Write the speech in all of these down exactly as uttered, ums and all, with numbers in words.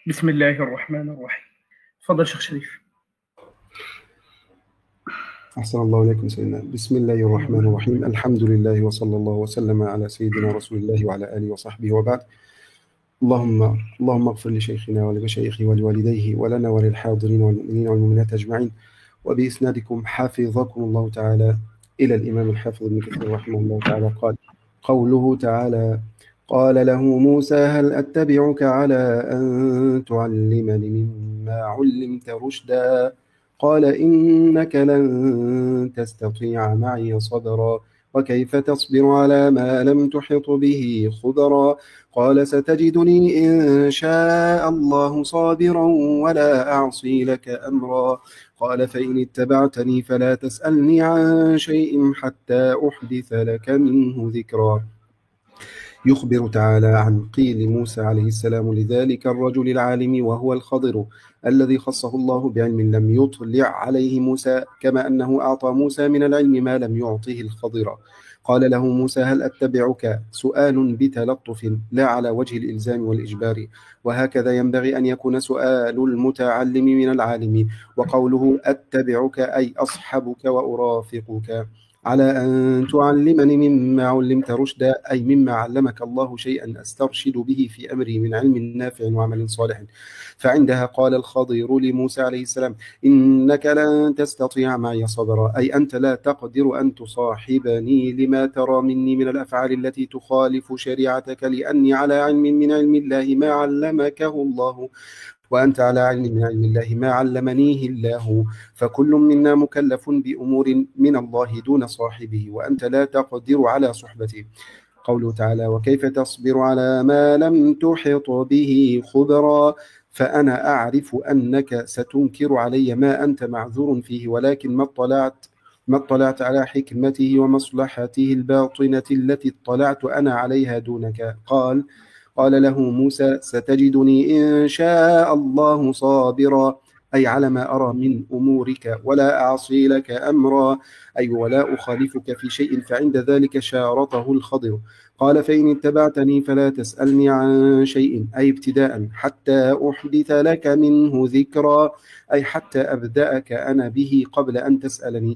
بسم الله الرحمن الرحيم. تفضل شيخ شريف. أحسن الله إليكم سيدنا. بسم الله الرحمن الرحيم. الحمد لله وصلى الله وسلم على سيدنا رسول الله وعلى آله وصحبه وبعد. اللهم اللهم اغفر لشيخنا ولمشايخه ولوالديه ولنا وللحاضرين والمؤمنين والمؤمنات أجمعين. وبإسنادكم حفظكم الله تعالى إلى الإمام الحافظ ابن كثير رحمه الله تعالى قال: قوله تعالى: قال له موسى هل أتبعك على أن تعلمني مما علمت رشدا قال إنك لن تستطيع معي صبرا وكيف تصبر على ما لم تحط به خبرا قال ستجدني إن شاء الله صابرا ولا أعصي لك أمرا قال فإن اتبعتني فلا تسألني عن شيء حتى أحدث لك منه ذكرا. يخبر تعالى عن قيل موسى عليه السلام لذلك الرجل العالم وهو الخضر الذي خصه الله بعلم لم يطلع عليه موسى، كما أنه أعطى موسى من العلم ما لم يعطه الخضر. قال له موسى هل أتبعك؟ سؤال بتلطف لا على وجه الإلزام والإجبار، وهكذا ينبغي أن يكون سؤال المتعلم من العالم. وقوله أتبعك أي أصحبك وأرافقك على أن تعلمني مما علمت رشدا، أي مما علمك الله شيئا أسترشد به في أمري من علم نافع وعمل صالح. فعندها قال الخضر لموسى عليه السلام إنك لن تستطيع معي صبرا، أي أنت لا تقدر أن تصاحبني لما ترى مني من الأفعال التي تخالف شريعتك، لأني على علم من علم الله ما علمكه الله، وأنت على علم من علم الله ما علمنيه الله، فكل منا مكلف بأمور من الله دون صاحبه، وأنت لا تقدر على صحبته. قوله تعالى وكيف تصبر على ما لم تحط به خبرا، فأنا أعرف أنك ستنكر علي ما أنت معذور فيه، ولكن ما اطلعت ما اطلعت على حكمته ومصلحته الباطنة التي اطلعت أنا عليها دونك. قال قال له موسى ستجدني إن شاء الله صابرا، أي على ما أرى من أمورك، ولا أعصي لك أمرا، أي ولا أخالفك في شيء. فعند ذلك شارطه الخضر. قال فإن اتبعتني فلا تسألني عن شيء، أي ابتداء حتى أحدث لك منه ذكرا، أي حتى أبدأك أنا به قبل أن تسألني.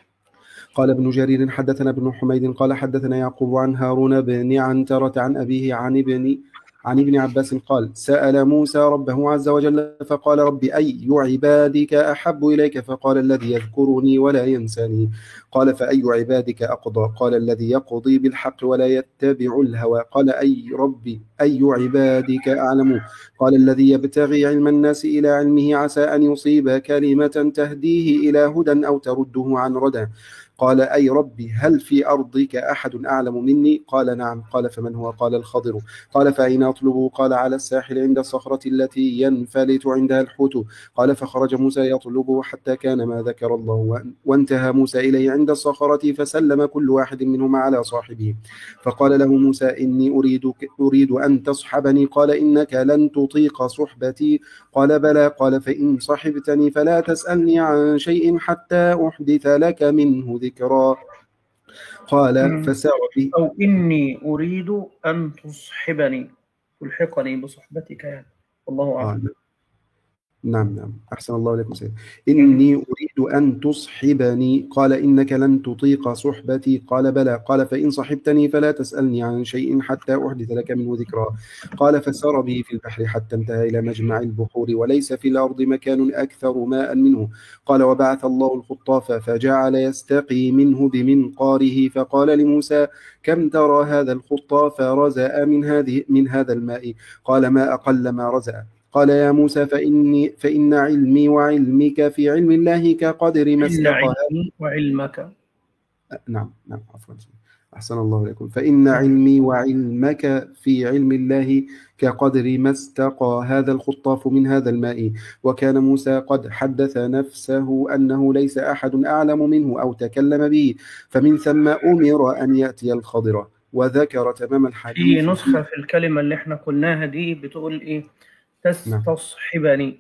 قال ابن جرير حدثنا ابن حميد قال حدثنا يعقوب عن هارون بن عنترة عن أبيه عن ابن عن ابن عباس قال سأل موسى ربه عز وجل فقال رب أي عبادك أحب إليك؟ فقال الذي يذكرني ولا ينساني. قال فأي عبادك أقضى؟ قال الذي يقضي بالحق ولا يتبع الهوى. قال أي ربي أي عبادك أعلم؟ قال الذي يبتغي علم الناس إلى علمه عسى أن يصيب كلمة تهديه إلى هدى أو ترده عن ردى. قال أي ربي هل في أرضك أحد أعلم مني؟ قال نعم. قال فمن هو؟ قال الخضر. قال فأين أطلبه؟ قال على الساحل عند الصخرة التي ينفلت عندها الحوت. قال فخرج موسى يطلبه حتى كان ما ذكر الله، وانتهى موسى إليه عند الصخرة فسلم كل واحد منهما على صاحبه. فقال له موسى إني أريد, أريد أن تصحبني. قال إنك لن تطيق صحبتي. قال بلى. قال فإن صحبتني فلا تسألني عن شيء حتى أحدث لك منه ذكرا. قال فسار به أو إني أريد أن تصحبني، تلحقني بصحبتك يعني. والله أعلم. آه. نعم نعم أحسن الله إليكم سيد. إني أريد أن تصحبني. قال إنك لن تطيق صحبتي. قال بلى. قال فإن صحبتني فلا تسألني عن شيء حتى أحدث لك منه ذكرا. قال فسار به في البحر حتى انتهى إلى مجمع البحور وليس في الأرض مكان أكثر ماء منه. قال وبعث الله الخطاف فجعل يستقي منه بمنقاره فقال لموسى كم ترى هذا الخطاف رزأ من هذه من هذا الماء؟ قال ما أقل ما رزأ. قال يا موسى فإني فإن علمي وعلمك في علم الله كقدر ما إن استقى. علمي وعلمك. نعم نعم عفوا أحسن الله إليكم. فإن علمي وعلمك في علم الله كقدر ما استقى هذا الخطاف من هذا الماء. وكان موسى قد حدث نفسه أنه ليس أحد أعلم منه أو تكلم به، فمن ثم أمر أن يأتي الخضر. وذكر تمام في الحديث نسخة في في الكلمة اللي احنا قلناها دي بتقول إيه؟ نعم تستصحبني.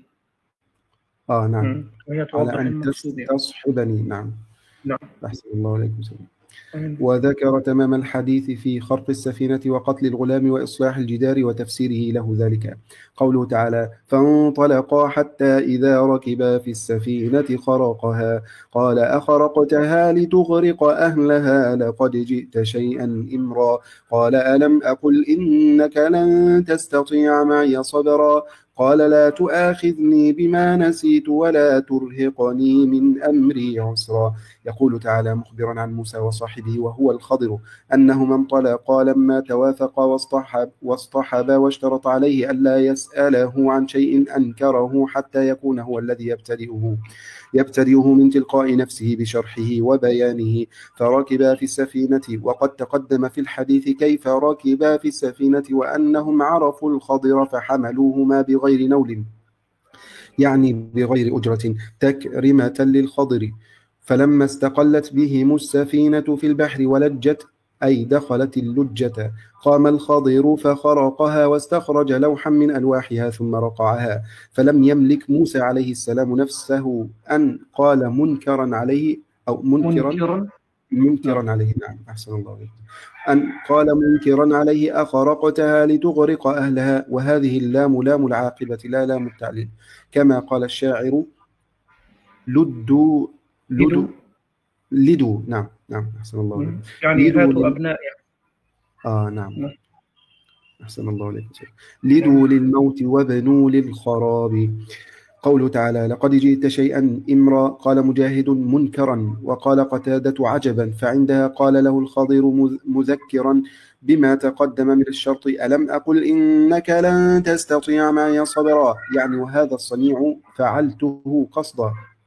آه نعم وهي على توضح أن المقصود يعني. تستصحبني. نعم نعم. أحسن الله عليكم سلام. وذكر تمام الحديث في خرق السفينة وقتل الغلام وإصلاح الجدار وتفسيره له ذلك. قوله تعالى: فانطلقا حتى إذا ركبا في السفينة خرقها قال أخرقتها لتغرق أهلها لقد جئت شيئا إمرا قال ألم أقل إنك لن تستطيع معي صبرا قال لا تؤاخذني بما نسيت ولا ترهقني من أمري عسرا. يقول تعالى مخبرا عن موسى وصاحبه وهو الخضر أنهما انطلقا لما توافقا واصطحب واصطحبا واشترط عليه ألا يسأله عن شيء أنكره حتى يكون هو الذي يبتدئه يبتدئه من تلقاء نفسه بشرحه وبيانه. فركبا في السفينة، وقد تقدم في الحديث كيف ركبا في السفينة وأنهم عرفوا الخضر فحملوهما بغير نول، يعني بغير أجرة، تكرمة للخضر. فلما استقلت بهم السفينة في البحر ولجت، أي دخلت اللجة، قام الخضر فخرقها واستخرج لوحا من ألواحها ثم رقعها. فلم يملك موسى عليه السلام نفسه أن قال منكرا عليه أو منكرا منكرا منكرا عليه نعم أحسن الله عليك أن قال منكرا عليه أخرقتها لتغرق أهلها، وهذه اللام لام العاقبة لا لام التعليل، كما قال الشاعر: لدوا لدوا لدوا نعم نعم أحسن الله عليك يعني لدوا هاتوا لل... أبناء آه نعم أحسن الله عليك لدوا للموت وبنوا للخراب. قوله تعالى: لقد جئت شيئا إمرا، قال مجاهد منكرا، وقال قتادة عجبا، فعندها قال له الخضر مذكرا بما تقدم من الشرط: ألم أقل إنك لن تستطيع معي صبرا، يعني وهذا الصنيع فعلته قصدا،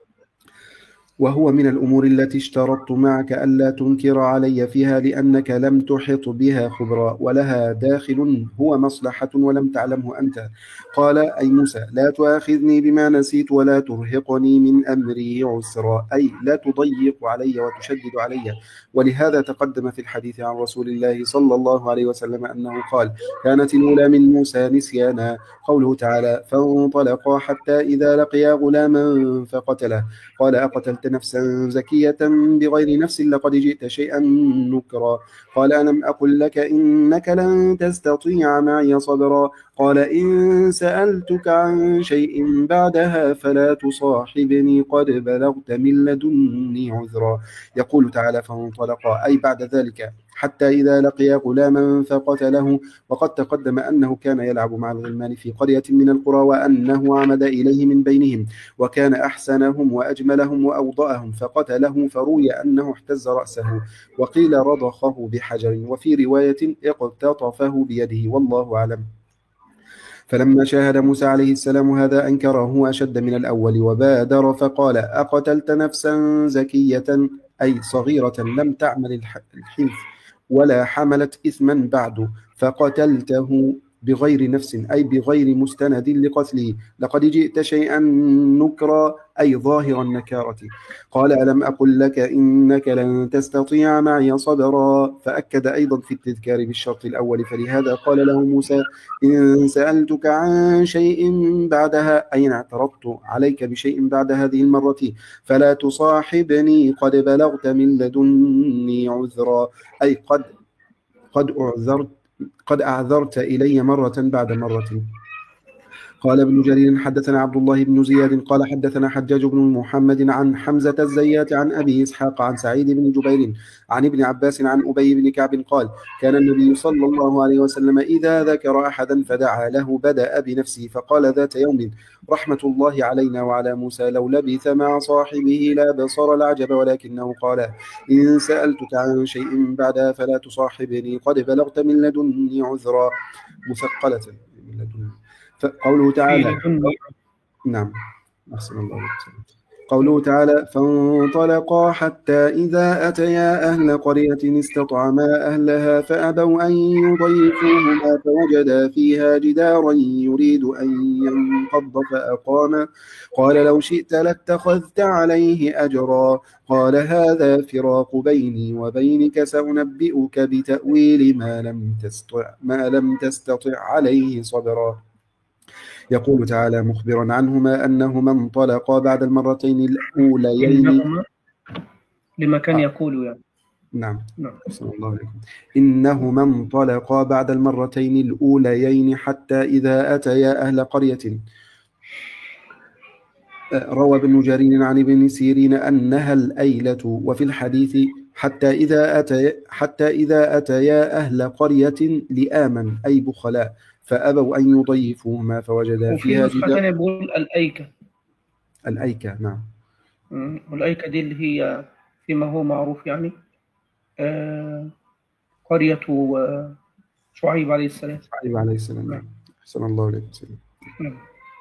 وهو من الأمور التي اشترطت معك ألا تنكر علي فيها لأنك لم تحط بها خبرا، ولها داخل هو مصلحة ولم تعلمه أنت. قال أي موسى: لا تؤاخذني بما نسيت ولا ترهقني من أمري عسرا، أي لا تضيق علي وتشدد علي. ولهذا تقدم في الحديث عن رسول الله صلى الله عليه وسلم أنه قال: كانت الأولى من موسى نسيانا. قوله تعالى: فانطلقا حتى إذا لقيا غلاما فقتله قال أقتلت نفسا زكية بغير نفس لقد جئت شيئا نكرا قال ألم أقل لك إنك لن تستطيع معي صبرا قال إن سألتك عن شيء بعدها فلا تصاحبني قد بلغت من لدني عذرا. يقول تعالى: فانطلقا، أي بعد ذلك، حتى إذا لقي غلاما فقتله. وقد تقدم أنه كان يلعب مع الغلمان في قرية من القرى، وأنه عمد إليه من بينهم وكان أحسنهم وأجملهم وأوضأهم فقتله، فروي أنه احتز رأسه، وقيل رضخه بحجر، وفي رواية اقتطفه بيده، والله أعلم. فلما شاهد موسى عليه السلام هذا أنكره أشد من الأول وبادر فقال: أقتلت نفسا زكية، أي صغيرة لم تعمل الحنث ولا حملت إثما بعد، فقتلته بغير نفس، أي بغير مستند لقتله، لقد جئت شيئا نكرا، أي ظاهر النكارة. قال: ألم أقل لك إنك لن تستطيع معي صبرا، فأكد أيضا في التذكار بالشرط الأول، فلهذا قال له موسى: إن سألتك عن شيء بعدها، أي اعترضت عليك بشيء بعد هذه المرة، فلا تصاحبني قد بلغت من لدني عذرا، أي قد قد أعذرت قد أعذرت إلي مرة بعد مرة. قال ابن جرير: حدثنا عبد الله بن زياد قال حدثنا حجاج بن محمد عن حمزة الزيات عن أبي إسحاق عن سعيد بن جبير عن ابن عباس عن أبي بن كعب قال: كان النبي صلى الله عليه وسلم إذا ذكر أحدا فدعا له بدأ بنفسه، فقال ذات يوم: رحمة الله علينا وعلى موسى لو لبث مع صاحبه لا بصر العجب، ولكنه قال: إن سألتك عن شيء بعدها فلا تصاحبني قد بلغت من لدني عذرا، مثقلة من لدني. فقوله تعالى: نعم أحسن الله عليك. قوله تعالى: فانطلقا حتى إذا أتيا أهل قرية استطعما أهلها فأبوا أن يضيفوهما فوجدا فيها جدارا يريد أن ينقض فأقاما قال لو شئت لاتخذت عليه أجرا قال هذا فراق بيني وبينك سأنبئك بتأويل ما لم تستطع, ما لم تستطع عليه صبرا. يقول تعالى مخبرا عنهما أنهما انطلقا بعد المرتين الأوليين لما كان يقول يعني نعم. نعم. أحسن الله عليكم. إنهما انطلقا بعد المرتين الأوليين حتى إذا أتيا أهل قرية. روى ابن جرير عن ابن سيرين أنها الأيلة، وفي الحديث حتى إذا أتيا حتى إذا أتيا أهل قرية لآما أي بخلاء فأبوا أن يضيفوهما فوجدا وفي فيها نسخة جدار. ثانية بيقول الأيكة. الأيكة. نعم. مم. والأيكة دي اللي هي فيما هو معروف يعني آه قرية آه، شعيب عليه السلام. شعيب عليه السلام. نعم. أحسن الله عليكم سيدنا. نعم.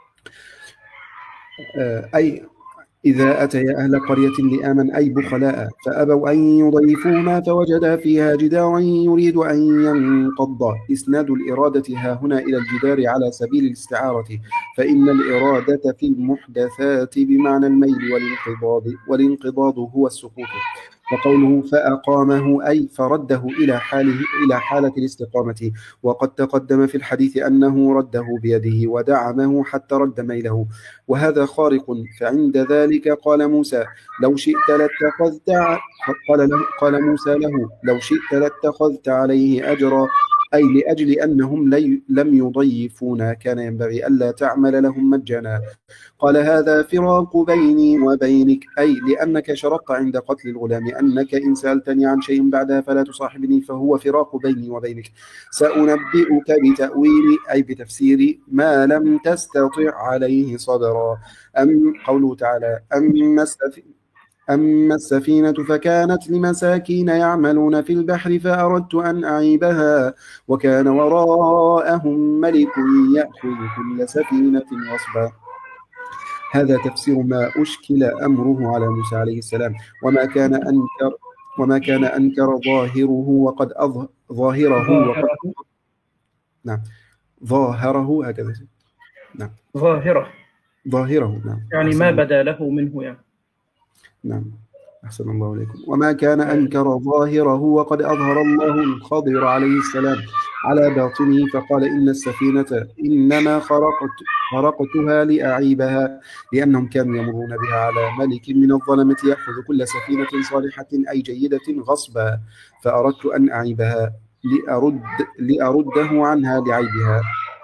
آه، أي إذا أتيا أهل قرية لآما أي بخلاء فأبوا أن يضيفوهما فوجدا فيها جدارا يريد أن ينقض. إسناد الإرادة ها هنا إلى الجدار على سبيل الاستعارة، فإن الإرادة في المحدثات بمعنى الميل والانقضاض، والانقضاض هو السقوط. وقوله فأقامه أي فرده إلى حاله إلى حالة الاستقامة، وقد تقدم في الحديث أنه رده بيده ودعمه حتى رد ميله، وهذا خارق. فعند ذلك قال موسى لو شئت لاتخذت قال, له قال موسى له لو شئت لاتخذت عليه أجرا، أي لأجل أنهم لم يضيفونا كان ينبغي ألا تعمل لهم مجانا. قال هذا فراق بيني وبينك، أي لأنك شرطت عند قتل الغلام أنك إن سألتني عن شيء بعدها فلا تصاحبني، فهو فراق بيني وبينك. سأنبئك بتأويل أي بتفسير ما لم تستطع عليه صبرا. أم قوله تعالى أما السفينة أما السفينة فكانت لمساكين يعملون في البحر فأردت أن أعيبها وكان وراءهم ملك يأخذ كل سفينة غصبا. هذا تفسير ما أشكل أمره على موسى عليه السلام، وما كان أنكر وما كان أنكر ظاهره وقد أظ... ظاهره وقد نعم ظاهره هكذا نعم ظاهره ظاهره نعم يعني ما بدا له منه يعني. نعم. أحسن الله عليكم. وما كان أنكر ظاهره وقد أظهر الله الخضر عليه السلام على باطنه فقال إن السفينة إنما خرقت خرقتها لأعيبها، لأنهم كانوا يمرون بها على ملك من الظلمة يأخذ كل سفينة صالحة أي جيدة غصبا، فأردت أن أعيبها لأرد لأرده عنها لعيبها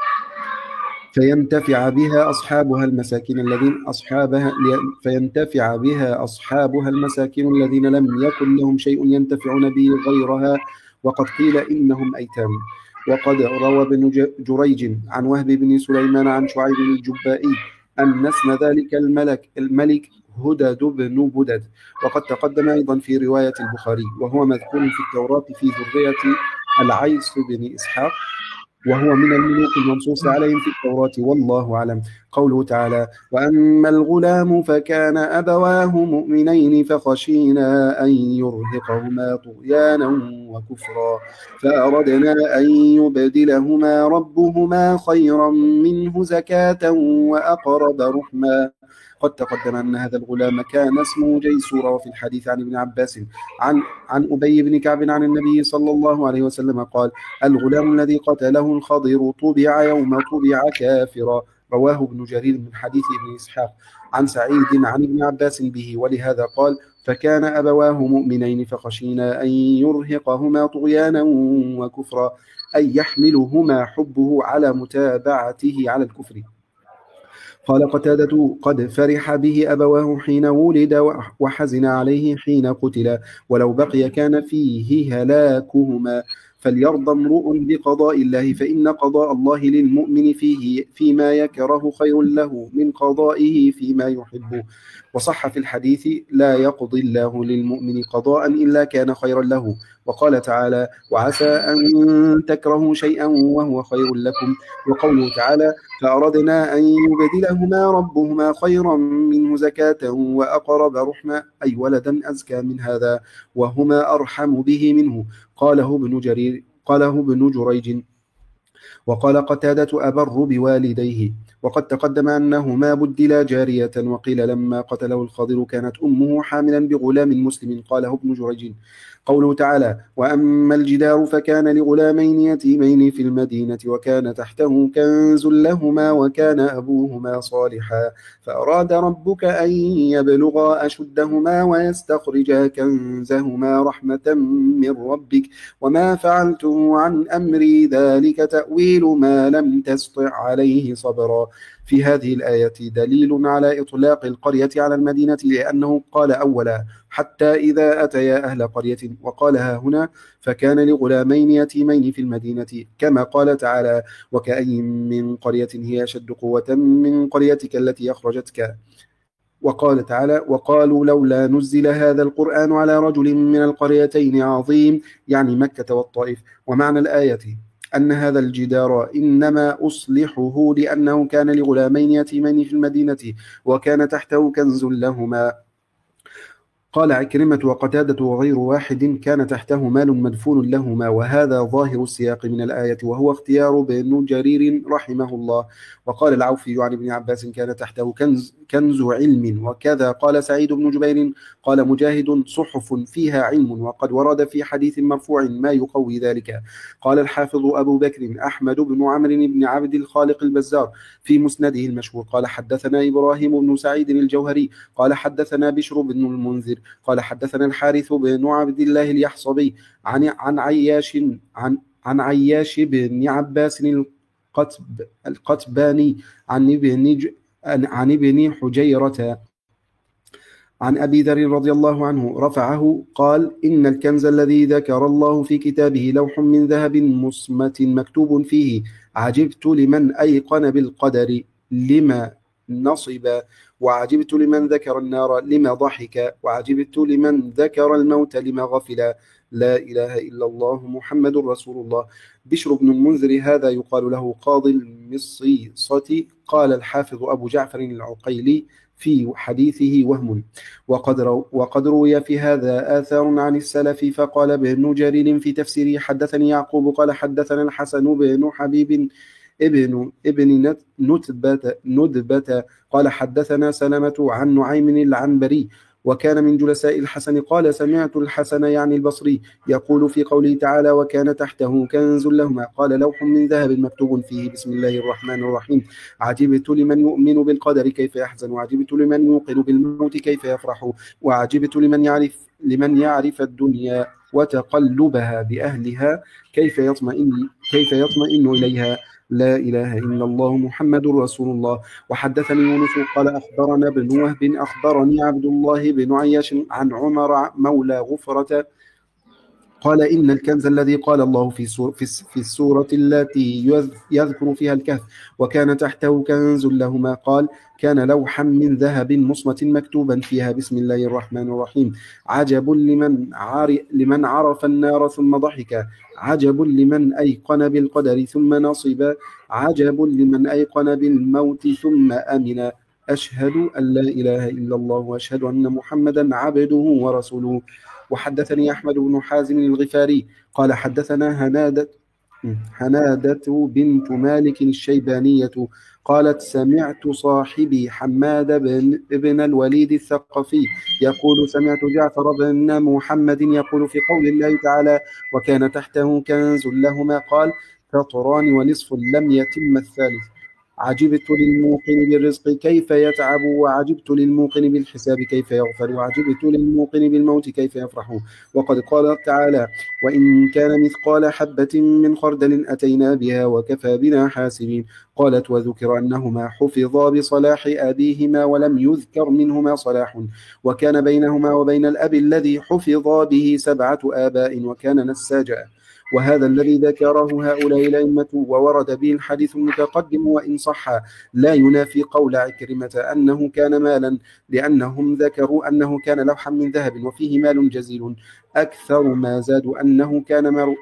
فينتفع بها أصحابها المساكين الذين أصحابها فينتفع بها أصحابها المساكين الذين لم يكن لهم شيء ينتفعون به غيرها، وقد قيل إنهم أيتام. وقد روى ابن جريج عن وهب بن سليمان عن شعيب الجبائي أن اسم ذلك الملك الملك هدد بن بدد، وقد تقدم أيضا في رواية البخاري، وهو مذكور في التوراة في ذرية العيس بن إسحاق، وهو من الملوك المنصوص عليهم في التوراة والله أعلم. قوله تعالى وأما الغلام فكان أبواه مؤمنين فخشينا أن يرهقهما طغيانا وكفرا فأردنا أن يبدلهما ربهما خيرا منه زكاة وأقرب رحما. قد تقدم أن هذا الغلام كان اسمه جيسورا، وفي الحديث عن ابن عباس عن عن أبي بن كعب عن النبي صلى الله عليه وسلم قال الغلام الذي قتله الخضر طبع يوم طبع كافرا. رواه ابن جرير من حديث ابن إسحاق عن سعيد عن ابن عباس به، ولهذا قال فكان أبواه مؤمنين فخشينا أن يرهقهما طغيانا وكفرا، أي يحملهما حبه على متابعته على الكفر. قال قتادة قد فرح به أبواه حين ولد وحزن عليه حين قتل، ولو بقي كان فيه هلاكهما. فليرضى امرؤ بقضاء الله فإن قضاء الله للمؤمن فيه فيما يكره خير له من قضائه فيما يحب. وصح في الحديث لا يقضي الله للمؤمن قضاء إلا كان خيرا له. وقال تعالى وعسى أن تكرهوا شيئا وهو خير لكم. وقوله تعالى فأردنا أن يبدلهما ربهما خيرا منه زكاة وأقرب رحما، أي ولدا أزكى من هذا وهما أرحم به منه. قاله ابن جرير قاله ابن جريج وقال قتادة أبر بوالديه. وقد تقدم أنه ما بدل جارية. وقيل لما قتله الخضر كانت أمه حاملا بغلام مسلم. قاله ابن جريج. قوله تعالى: وأما الجدار فكان لغلامين يتيمين في المدينة وكان تحته كنز لهما وكان أبوهما صالحا فأراد ربك أن يبلغا أشدهما ويستخرجا كنزهما رحمة من ربك وما فعلته عن أمري ذلك تأويل ما لم تسطع عليه صبرا. في هذه الآية دليل على إطلاق القرية على المدينة، لأنه قال أولا: حتى إذا أتيا أهل قرية، وقالها هنا: فكان لغلامين يتيمين في المدينة، كما قال تعالى: وكأي من قرية هي أشد قوة من قريتك التي أخرجتك. وقال تعالى: وقالوا لولا نزل هذا القرآن على رجل من القريتين عظيم، يعني مكة والطائف. ومعنى الآية أن هذا الجدار إنما أصلحه لأنه كان لغلامين يتيمين في المدينة وكان تحته كنز لهما. قال عكرمة وقتادة وغير واحد: كان تحته مال مدفون لهما. وهذا ظاهر السياق من الآية، وهو اختيار ابن جرير رحمه الله. وقال العوفي عن ابن عباس: كان تحته كنز, كنز علم. وكذا قال سعيد بن جبير. قال مجاهد: صحف فيها علم. وقد ورد في حديث مرفوع ما يقوي ذلك. قال الحافظ أبو بكر أحمد بن عمرو بن عبد الخالق البزار في مسنده المشهور: قال حدثنا إبراهيم بن سعيد الجوهري قال حدثنا بشر بن المنذر قال حدثنا الحارث بن عبد الله اليحصبي عن عن عياش عن عن عياش بن عباس القتب القتباني عن ابن عن ابن حجيرة عن أبي ذر رضي الله عنه رفعه قال: إن الكنز الذي ذكر الله في كتابه لوح من ذهب مصمة مكتوب فيه: عجبت لمن أيقن بالقدر لما نصب، وعجبت لمن ذكر النار لما ضحك، وعجبت لمن ذكر الموت لما غفل. لا إله إلا الله محمد رسول الله. بشر بن المنذر هذا يقال له قاضي المصيصة. قال الحافظ أبو جعفر العقيلي في حديثه وهم. وقد, رو وقد روي في هذا آثار عن السلف. فقال ابن جرير في تفسيره: حدثني يعقوب قال حدثنا الحسن بن حبيب ابن ابن نتبة ندبة قال حدثنا سلمة عن نعيم العنبري وكان من جلساء الحسن. قال: سمعت الحسن يعني البصري يقول في قوله تعالى: وكان تحته كنز لهما. قال: لوح من ذهب مكتوب فيه: بسم الله الرحمن الرحيم. عجبت لمن يؤمن بالقدر كيف يحزن، وعجبت لمن يوقن بالموت كيف يفرح، وعجبت لمن يعرف لمن يعرف الدنيا وتقلبها بأهلها كيف يطمئن كيف يطمئن إليها. لا إله إلا الله محمد رسول الله. وحدثني يونس قال أخبرنا بن وهب أخبرني عبد الله بن عياش عن عمر مولى غفرة قال: إن الكنز الذي قال الله في سورة, في السورة التي يذكر فيها الكهف وكان تحته كنز لهما، قال: كان لوحا من ذهب مصمة مكتوبا فيها: بسم الله الرحمن الرحيم. عجب لمن, لمن عرف النار ثم ضحك، عجب لمن أيقن بالقدر ثم نصب، عجب لمن أيقن بالموت ثم أمن. أشهد أن لا إله إلا الله وأشهد أن محمدا عبده ورسوله. وحدثني أحمد بن حازم الغفاري قال حدثنا هنادة هنادة بنت مالك الشيبانية قالت: سمعت صاحبي حماد بن ابن الوليد الثقفي يقول: سمعت جعفر بن محمد يقول في قول الله تعالى: وكان تحته كنز لهما، قال: قطران ونصف لم يتم الثالث. عجبت للموقن بالرزق كيف يتعب، وعجبت للموقن بالحساب كيف يغفر، وعجبت للموقن بالموت كيف يفرح. وقد قال تعالى: وإن كان مثقال حبة من خردل أتينا بها وكفى بنا حاسبين. قالت: وذكر أنهما حفظا بصلاح أبيهما ولم يذكر منهما صلاح، وكان بينهما وبين الأب الذي حفظا به سبعة آباء وكان نساجا. وهذا الذي ذكره هؤلاء الأئمة وورد به الحديث المتقدم وإن صح لا ينافي قول عكرمة أنه كان مالا، لأنهم ذكروا أنه كان لوحا من ذهب وفيه مال جزيل. أكثر ما زادوا أنه كان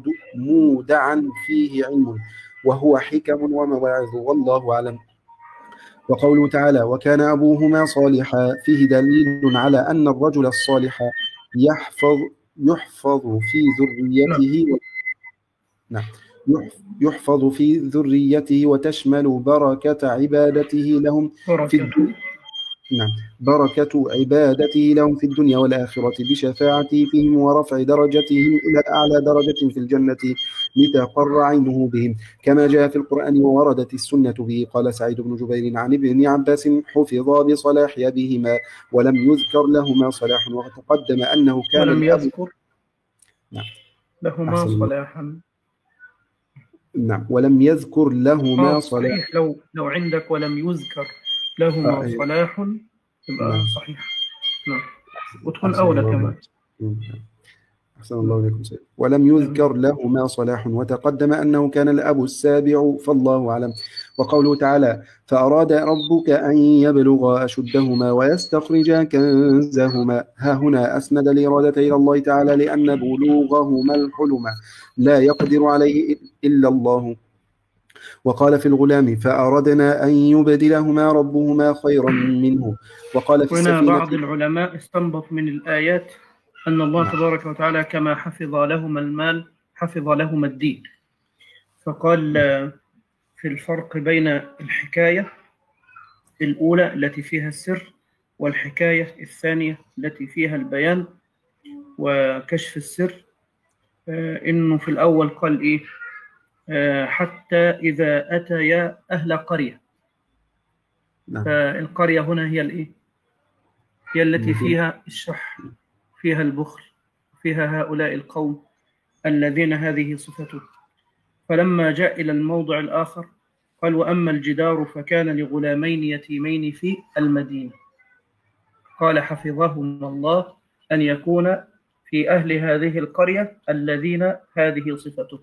مودعا فيه علم وهو حكم ومواعظ، والله أعلم. وقوله تعالى: وكان أبوهما صالحا، فيه دليل على أن الرجل الصالح يحفظ يحفظ في ذريته. نعم. يحفظ في ذريته وتشمل بركة عبادته لهم في الدنيا نعم بركة عبادته لهم في الدنيا والآخرة بشفاعته فيهم ورفع درجتهم إلى أعلى درجة في الجنة لتقر عينه بهم كما جاء في القرآن ووردت السنة به. قال سعيد بن جبير عن ابن عباس حفظا بصلاح أبيهما ولم يذكر لهما صلاح وتقدم أنه كان ولم الأب يذكر نعم لهما صلاحا نعم ولم يذكر لهما آه صلاح صحيح. لو لو عندك ولم يذكر لهما آه صلاح يبقى نعم صحيح. نعم وتكون أحسن أولى الله كمان. أحسن الله إليكم سيد. ولم يذكر لهما صلاح وتقدم أنه كان الأب السابع فالله أعلم. وقوله تعالى فأراد ربك أن يبلغا أشدهما ويستخرجا كنزهما ها هنا أسند الإرادة إلى الله تعالى لأن بلوغهما الحلم لا يقدر عليه إلا الله. وقال في الغلام فأردنا أن يبدلهما ربهما خيرا منه. وقال في هنا السفينة بعض العلماء استنبط من الآيات أن الله نعم. تبارك وتعالى كما حفظ لهما المال حفظ لهما الدين، فقال في الفرق بين الحكاية الأولى التي فيها السر والحكاية الثانية التي فيها البيان وكشف السر، إنه في الأول قال إيه حتى إذا أتيا أهل قرية. نعم. فالقرية هنا هي الإيه؟ هي التي فيها الشح، فيها البخل، فيها هؤلاء القوم الذين هذه صفته. فلما جاء إلى الموضع الآخر قال وأما الجدار فكان لغلامين يتيمين في المدينة، قال حفظهما الله أن يكون في أهل هذه القرية الذين هذه صفته.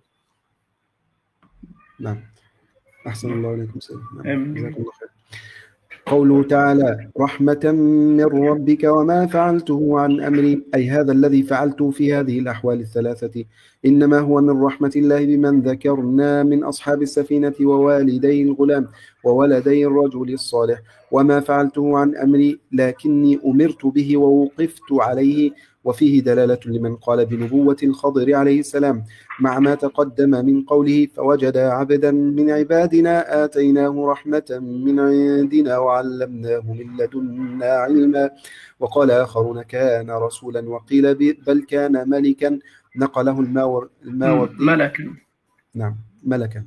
نعم أحسن الله عليكم سيدنا. نعم. جزاكم الله خير. قوله تعالى رحمة من ربك وما فعلته عن أمري أي هذا الذي فعلته في هذه الأحوال الثلاثة إنما هو من رحمة الله بمن ذكرنا من أصحاب السفينة ووالدي الغلام وولدي الرجل الصالح. وما فعلته عن أمري لكني أمرت به ووقفت عليه. وفيه دلالة لمن قال بنبوة الخضر عليه السلام مع ما تقدم من قوله فوجد عبدا من عبادنا آتيناه رحمة من عندنا وعلمناه من لدنا علما. وقال آخرون كان رسولا وقيل بل كان ملكا نقله الماور الماوردي ملكا نعم ملكا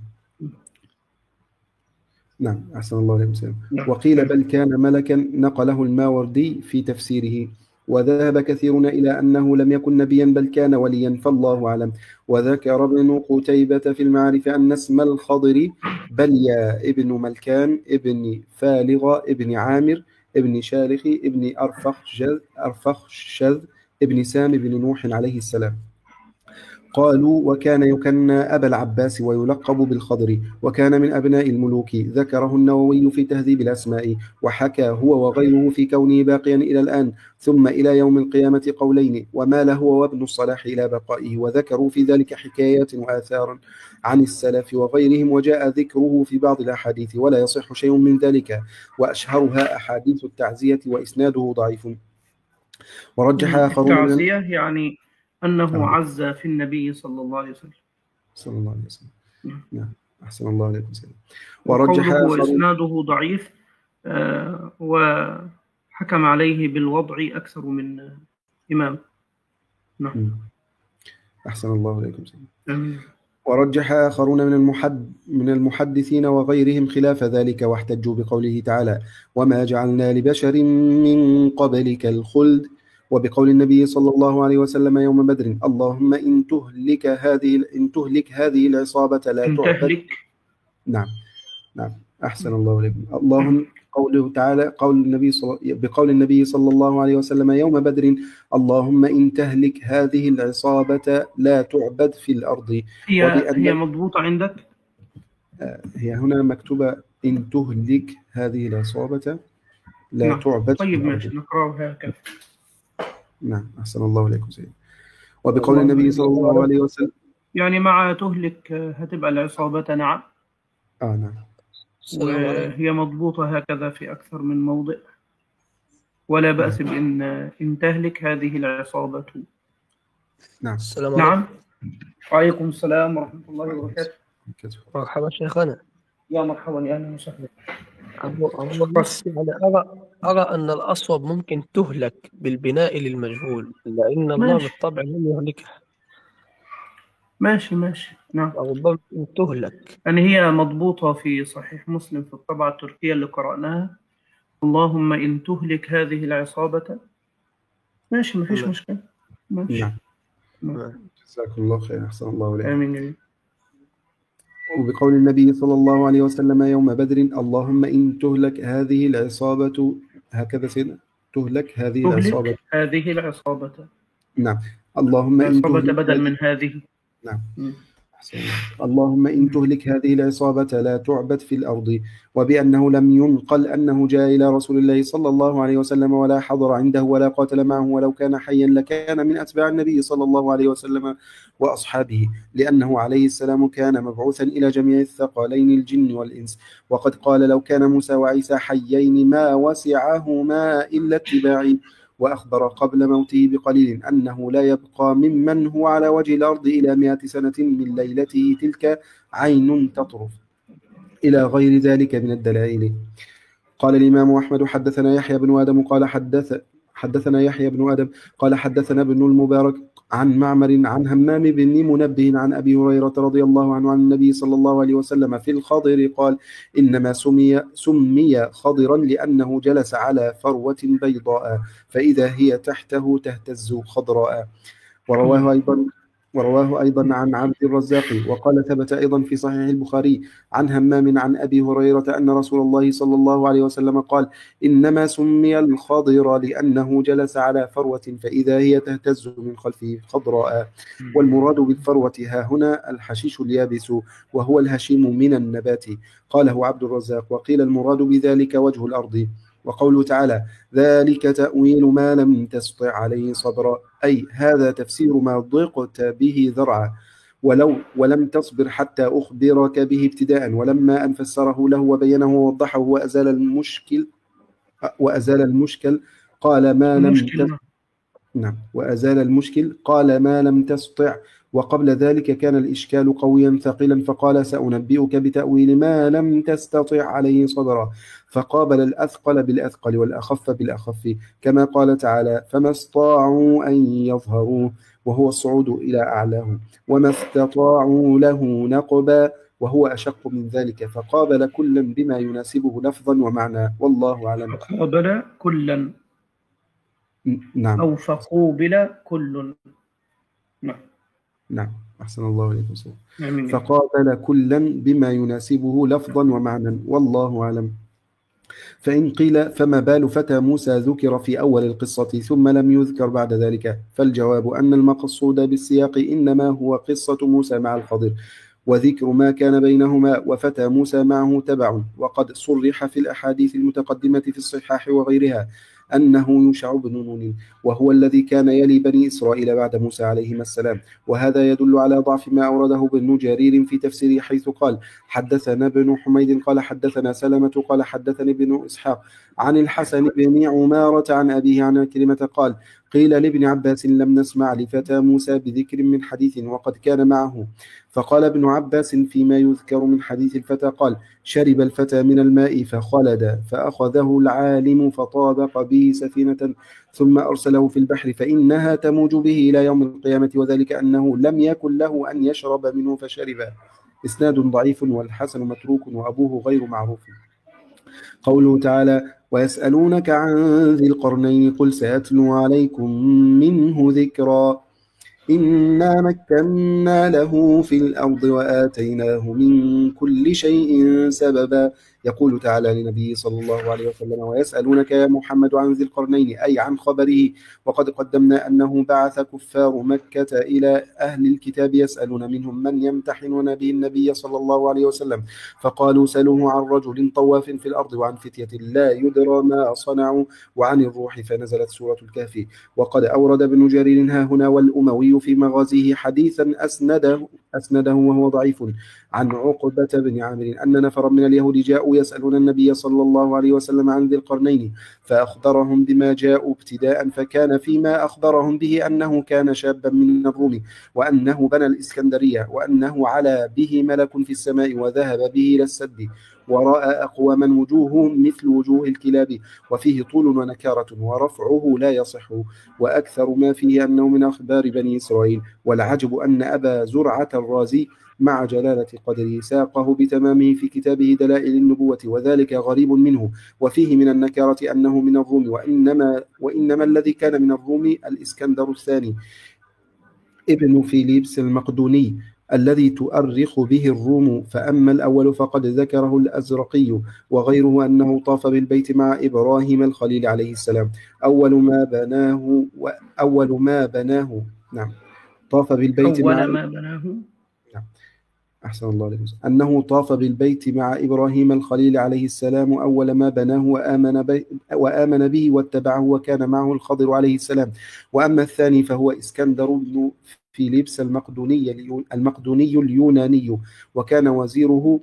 نعم أحسن الله عليه وسلم. وقيل بل كان ملكا نقله الماوردي في تفسيره. وذهب كثيرون إلى أنه لم يكن نبيا بل كان وليا فالله أعلم. وذكر ابن قتيبة في المعرفة أن اسم الخضر بليا ابن ملكان ابن فالغ ابن عامر ابن شالخ ابن أرفخشذ أرفخشذ ابن سام ابن نوح عليه السلام. قالوا وكان يكنى أبا العباس ويلقب بالخضر وكان من أبناء الملوك. ذكره النووي في تهذيب الأسماء وحكى هو وغيره في كونه باقيا إلى الآن ثم إلى يوم القيامة قولين ومال هو وابن الصلاح إلى بقائه. وذكروا في ذلك حكايات وآثارا عن السلف وغيرهم وجاء ذكره في بعض الأحاديث ولا يصح شيء من ذلك وأشهرها أحاديث التعزية وإسناده ضعيف. ورجح آخرون التعزية يعني أنه عز في النبي صلى الله عليه وسلم صلى الله عليه وسلم. نعم أحسن الله عليكم سيدنا. ورجح وإسناده ضعيف آه وحكم عليه بالوضع أكثر من إمام. نعم أحسن الله عليكم سيدنا. ورجح آخرون من المحد من المحدثين وغيرهم خلاف ذلك واحتجوا بقوله تعالى وما جعلنا لبشر من قبلك الخلد وبقول النبي صلى الله عليه وسلم يوم بدر اللهم إن تهلك هذه إن تهلك هذه العصابة لا تعبد. نعم نعم أحسن الله عليكم. اللهم قوله تعالى قول النبي صل... بقول النبي صلى الله عليه وسلم يوم بدر اللهم إن تهلك هذه العصابة لا تعبد في الأرض. هي هي مضبوطة عندك؟ هي هنا مكتوبة إن تهلك هذه العصابة لا نعم. تعبد طيب في ماشي نقرأها هكذا. نعم أحسن الله عليكم سيدي. وبقول النبي صلى الله عليه وسلم يعني مع تهلك هتبقى العصابة نعم آه نعم وهي مضبوطة هكذا في أكثر من موضع ولا بأس بإن إن تهلك هذه العصابة. نعم نعم وعليكم السلام ورحمة الله وبركاته. مرحبا شيخنا. يا مرحبا، يا أهلا وسهلا. أبو أبو بس يعني أرى أرى أن الأصوب ممكن تهلك بالبناء للمجهول، لأن الله ماشي بالطبع لم يهلكها، ماشي ماشي نعم. ربما تهلك. يعني هي مضبوطة في صحيح مسلم في الطبعة التركية اللي قرأناها، اللهم إن تهلك هذه العصابة. ماشي، مفيش نعم. مشكلة. ماشي. نعم. نعم. جزاكم الله خير، أحسن الله إليك. آمين جميل. وبقول النبي صلى الله عليه وسلم يوم بدر: اللهم إن تهلك هذه العصابة، هكذا سيدنا، تهلك هذه العصابة. تهلك هذه العصابة. نعم. اللهم إن العصابة تهلك بدل هذه. من هذه. نعم. م. اللهم إن تهلك هذه العصابة لا تعبد في الأرض. وبأنه لم ينقل أنه جاء إلى رسول الله صلى الله عليه وسلم ولا حضر عنده ولا قاتل معه، ولو كان حيا لكان من أتباع النبي صلى الله عليه وسلم وأصحابه، لأنه عليه السلام كان مبعوثا إلى جميع الثقلين الجن والإنس. وقد قال: لو كان موسى وعيسى حيين ما وسعهما إلا اتباعي. وأخبر قبل موته بقليل أنه لا يبقى ممن هو على وجه الأرض إلى مئة سنة من ليلته تلك عين تطرف، إلى غير ذلك من الدلائل. قال الإمام أحمد: حدثنا يحيى بن آدم قال حدث حدثنا يحيى بن آدم قال حدثنا ابن المبارك عن معمر عن همام بن منبه عن أبي هريرة رضي الله عنه عن النبي صلى الله عليه وسلم في الخضر قال: إنما سمي سمي خضرا لأنه جلس على فروة بيضاء فإذا هي تحته تهتز خضراء. ورواه أيضا ورواه أيضا عن عبد الرزاق. وقال: ثبت أيضا في صحيح البخاري عن همام عن أبي هريرة أن رسول الله صلى الله عليه وسلم قال: إنما سمي الخضر لأنه جلس على فروة فإذا هي تهتز من خلفه خضراء. والمراد بالفروة ها هنا الحشيش اليابس، وهو الهشيم من النبات. قاله عبد الرزاق. وقيل المراد بذلك وجه الأرض. وقوله تعالى: ذلك تأويل ما لم تستطع عليه صبرا، أي هذا تفسير ما ضقت به ذرعا، ولو ولم تصبر حتى أخبرك به ابتداء. ولما أن فسره له وبينه ووضحه وأزال المشكل وأزال المشكل قال ما لم تستطع. نعم. وأزال المشكل قال ما لم تستطع. وقبل ذلك كان الإشكال قويا ثقيلا فقال: سأنبئك بتأويل ما لم تستطع عليه صبرا، فقابل الأثقل بالأثقل والأخف بالأخف، كما قال تعالى: فما استطاعوا أن يظهروه وهو الصعود إلى أعلاه، وما استطاعوا له نقبا وهو أشق من ذلك، فقابل كلا بما يناسبه لفظا ومعنى، والله أعلم. فقابل كلا. نعم. أو فقوبل كل. نعم. نعم. أحسن الله إليكم. فقابل كلا بما يناسبه لفظا ومعنى، والله أعلم. فإن قيل: فما بال فتى موسى ذكر في أول القصة ثم لم يذكر بعد ذلك؟ فالجواب أن المقصود بالسياق إنما هو قصة موسى مع الخضر، وذكر ما كان بينهما وفتى موسى معه تبع. وقد صرح في الأحاديث المتقدمة في الصحاح وغيرها أنه يوشع بن نون، وهو الذي كان يلي بني إسرائيل بعد موسى عليهما السلام. وهذا يدل على ضعف ما أورده ابن جرير في تفسيره، حيث قال: حدثنا ابن حميد قال حدثنا سلمة قال حدثني ابن إسحاق عن الحسن بن عمارة عن أبيه عن كلمة قال: قيل لابن عباس: لم نسمع لفتى موسى بذكر من حديث وقد كان معه. فقال ابن عباس فيما يذكر من حديث الفتى قال: شرب الفتى من الماء فخلد، فأخذه العالم فطابق به سفينة ثم أرسله في البحر فإنها تموج به إلى يوم القيامة، وذلك أنه لم يكن له أن يشرب منه فشرب. إسناد ضعيف والحسن متروك وأبوه غير معروف. قوله تعالى: ويسألونك عن ذي القرنين قل سأتلو عليكم منه ذكرا إنا مكنا له في الأرض وآتيناه من كل شيء سببا. يقول تعالى لنبيه صلى الله عليه وسلم: ويسألونك يا محمد عن ذي القرنين، أي عن خبره. وقد قدمنا أنه بعث كفار مكة إلى أهل الكتاب يسألون منهم من يمتحنون به النبي صلى الله عليه وسلم، فقالوا: سألوه عن رجل طواف في الأرض وعن فتية لا يدرى ما صنعوا وعن الروح، فنزلت سورة الكهف. وقد أورد ابن جرير ها هنا والأموي في مغازيه حديثا أسنده, أسنده وهو ضعيف عن عقبة بن عامر أن نفرا من اليهود جاءوا يسألون النبي صلى الله عليه وسلم عن ذي القرنين فأخبرهم بما جاءوا ابتداء، فكان فيما أخبرهم به أنه كان شابا من الروم، وأنه بنى الإسكندرية، وأنه علا به ملك في السماء وذهب به إلى السد، ورأى أقواما وجوههم مثل وجوه الكلاب، وفيه طول ونكارة، ورفعه لا يصح، وأكثر ما فيه أنه من أخبار بني إسرائيل. والعجب أن أبا زرعة الرازي مع جلالة قدره ساقه بتمامه في كتابه دلائل النبوة، وذلك غريب منه، وفيه من النكارة أنه من الروم، وإنما, وإنما الذي كان من الروم الإسكندر الثاني ابن فيليبس المقدوني الذي تؤرخ به الروم. فأما الأول فقد ذكره الأزرقي وغيره أنه طاف بالبيت مع إبراهيم الخليل عليه السلام أول ما بناه وأول ما بناه نعم طاف بالبيت أول مع ما بناه نعم أحسن الله عليكم أنه طاف بالبيت مع إبراهيم الخليل عليه السلام أول ما بناه وآمن, بي وآمن به واتبعه، وكان معه الخضر عليه السلام. وأما الثاني فهو إسكندر بن فيليبس المقدوني المقدوني اليوناني، وكان وزيره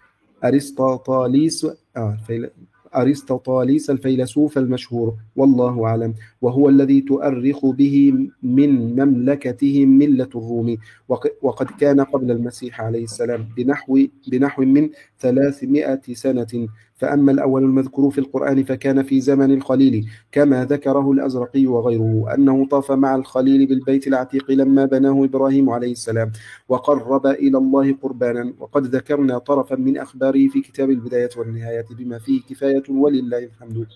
أرسطاطاليس آه أرسطاطاليس الفيلسوف المشهور، والله أعلم، وهو الذي تؤرخ به من مملكته ملة الروم، وقد كان قبل المسيح عليه السلام بنحو, بنحو من ثلاثمائة سنة. فأما الأول المذكور في القرآن فكان في زمن الخليل كما ذكره الأزرقي وغيره أنه طاف مع الخليل بالبيت العتيق لما بناه إبراهيم عليه السلام وقرب إلى الله قربانا، وقد ذكرنا طرفا من أخباره في كتاب البداية والنهاية بما فيه كفاية ولله الحمد.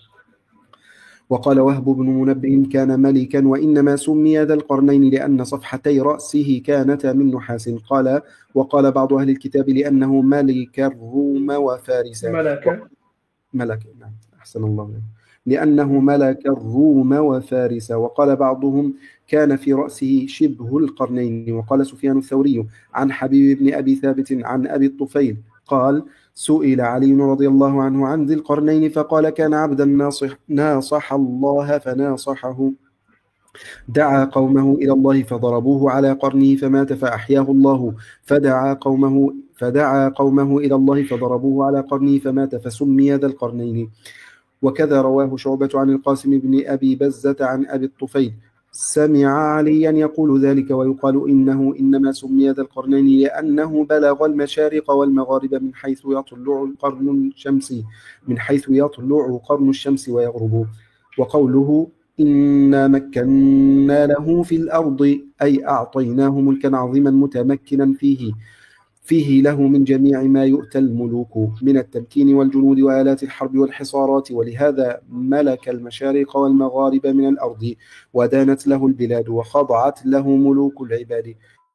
وقال وهب بن منبه كان ملكا، وإنما سمي ذا القرنين لأن صفحتي رأسه كانتا من نحاس. قال وقال بعض أهل الكتاب لأنه ملك الروم وفارس ملك ملك نعم أحسن الله لأنه ملك الروم وفارس. وقال بعضهم كان في رأسه شبه القرنين. وقال سفيان الثوري عن حبيب بن أبي ثابت عن أبي الطفيل قال سئل علي رضي الله عنه عن ذي القرنين فقال كان عبدا ناصح, ناصح الله فناصحه، دعا قومه إلى الله فضربوه على قرنه فمات فأحياه الله، فدعا قومه فدعا قومه إلى الله فضربوه على قرنه فمات فسمي ذا القرنين. وكذا رواه شعبة عن القاسم بن أبي بزة عن أبي الطفيل سمع عليا يقول ذلك. ويقال إنه إنما سمي ذا القرنين لأنه بلغ المشارق والمغارب من حيث يطلع القرن الشمسي من حيث يطلع قرن الشمس ويغرب. وقوله إنا مكنا له في الأرض أي أعطيناه ملكا عظيما متمكنا فيه فيه له من جميع ما يؤتى الملوك من التمكين والجنود وآلات الحرب والحصارات، ولهذا ملك المشارق والمغارب من الأرض ودانت له البلاد وخضعت له ملوك العباد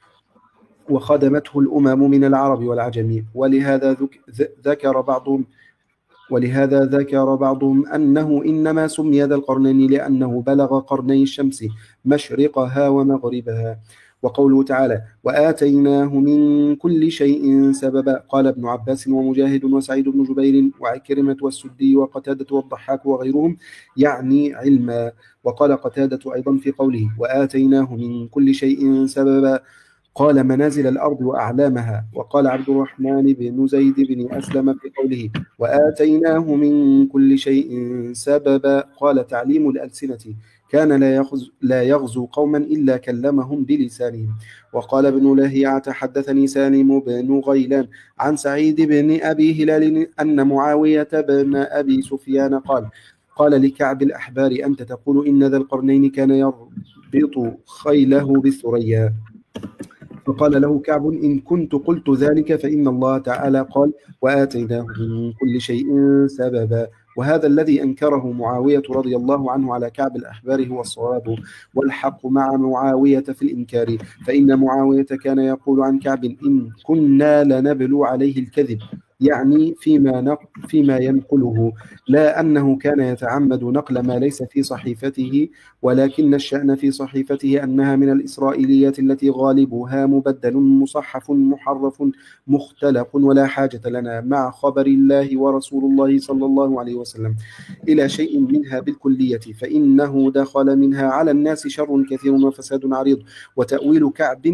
وخدمته الأمم من العرب والعجم. ولهذا ذكر بعضهم ولهذا ذكر بعضهم أنه إنما سمي ذا القرنين لأنه بلغ قرني الشمس مشرقها ومغربها. وقوله تعالى وآتيناه من كل شيء سببا. قال ابن عباس ومجاهد وسعيد بن جبير وعكرمة والسدي وقتادة والضحاك وغيرهم يعني علما. وقال قتادة أيضا في قوله وآتيناه من كل شيء سببا قال منازل الأرض وأعلامها. وقال عبد الرحمن بن زيد بن أسلم في قوله وآتيناه من كل شيء سببا قال تعليم الألسنة كان لا يغزو, لا يغزو قوما إلا كلمهم بلسانهم. وقال ابن لهيعة حدثني سالم بن غيلان عن سعيد بن أبي هلال أن معاوية بن أبي سفيان قال قال لكعب الأحبار أنت تقول إن ذا القرنين كان يربط خيله بالثريا. فقال له كعب إن كنت قلت ذلك فإن الله تعالى قال وآتيناه من كل شيء سببا. وهذا الذي أنكره معاوية رضي الله عنه على كعب الأحبار هو الصواب، والحق مع معاوية في الإنكار، فإن معاوية كان يقول عن كعب إن كنا لنبلو عليه الكذب، يعني فيما, فيما ينقله، لا أنه كان يتعمد نقل ما ليس في صحيفته، ولكن الشأن في صحيفته أنها من الإسرائيليات التي غالبها مبدل مصحف محرف مختلق، ولا حاجة لنا مع خبر الله ورسول الله صلى الله عليه وسلم إلى شيء منها بالكلية، فإنه دخل منها على الناس شر كثير وفساد عريض. وتأويل كعب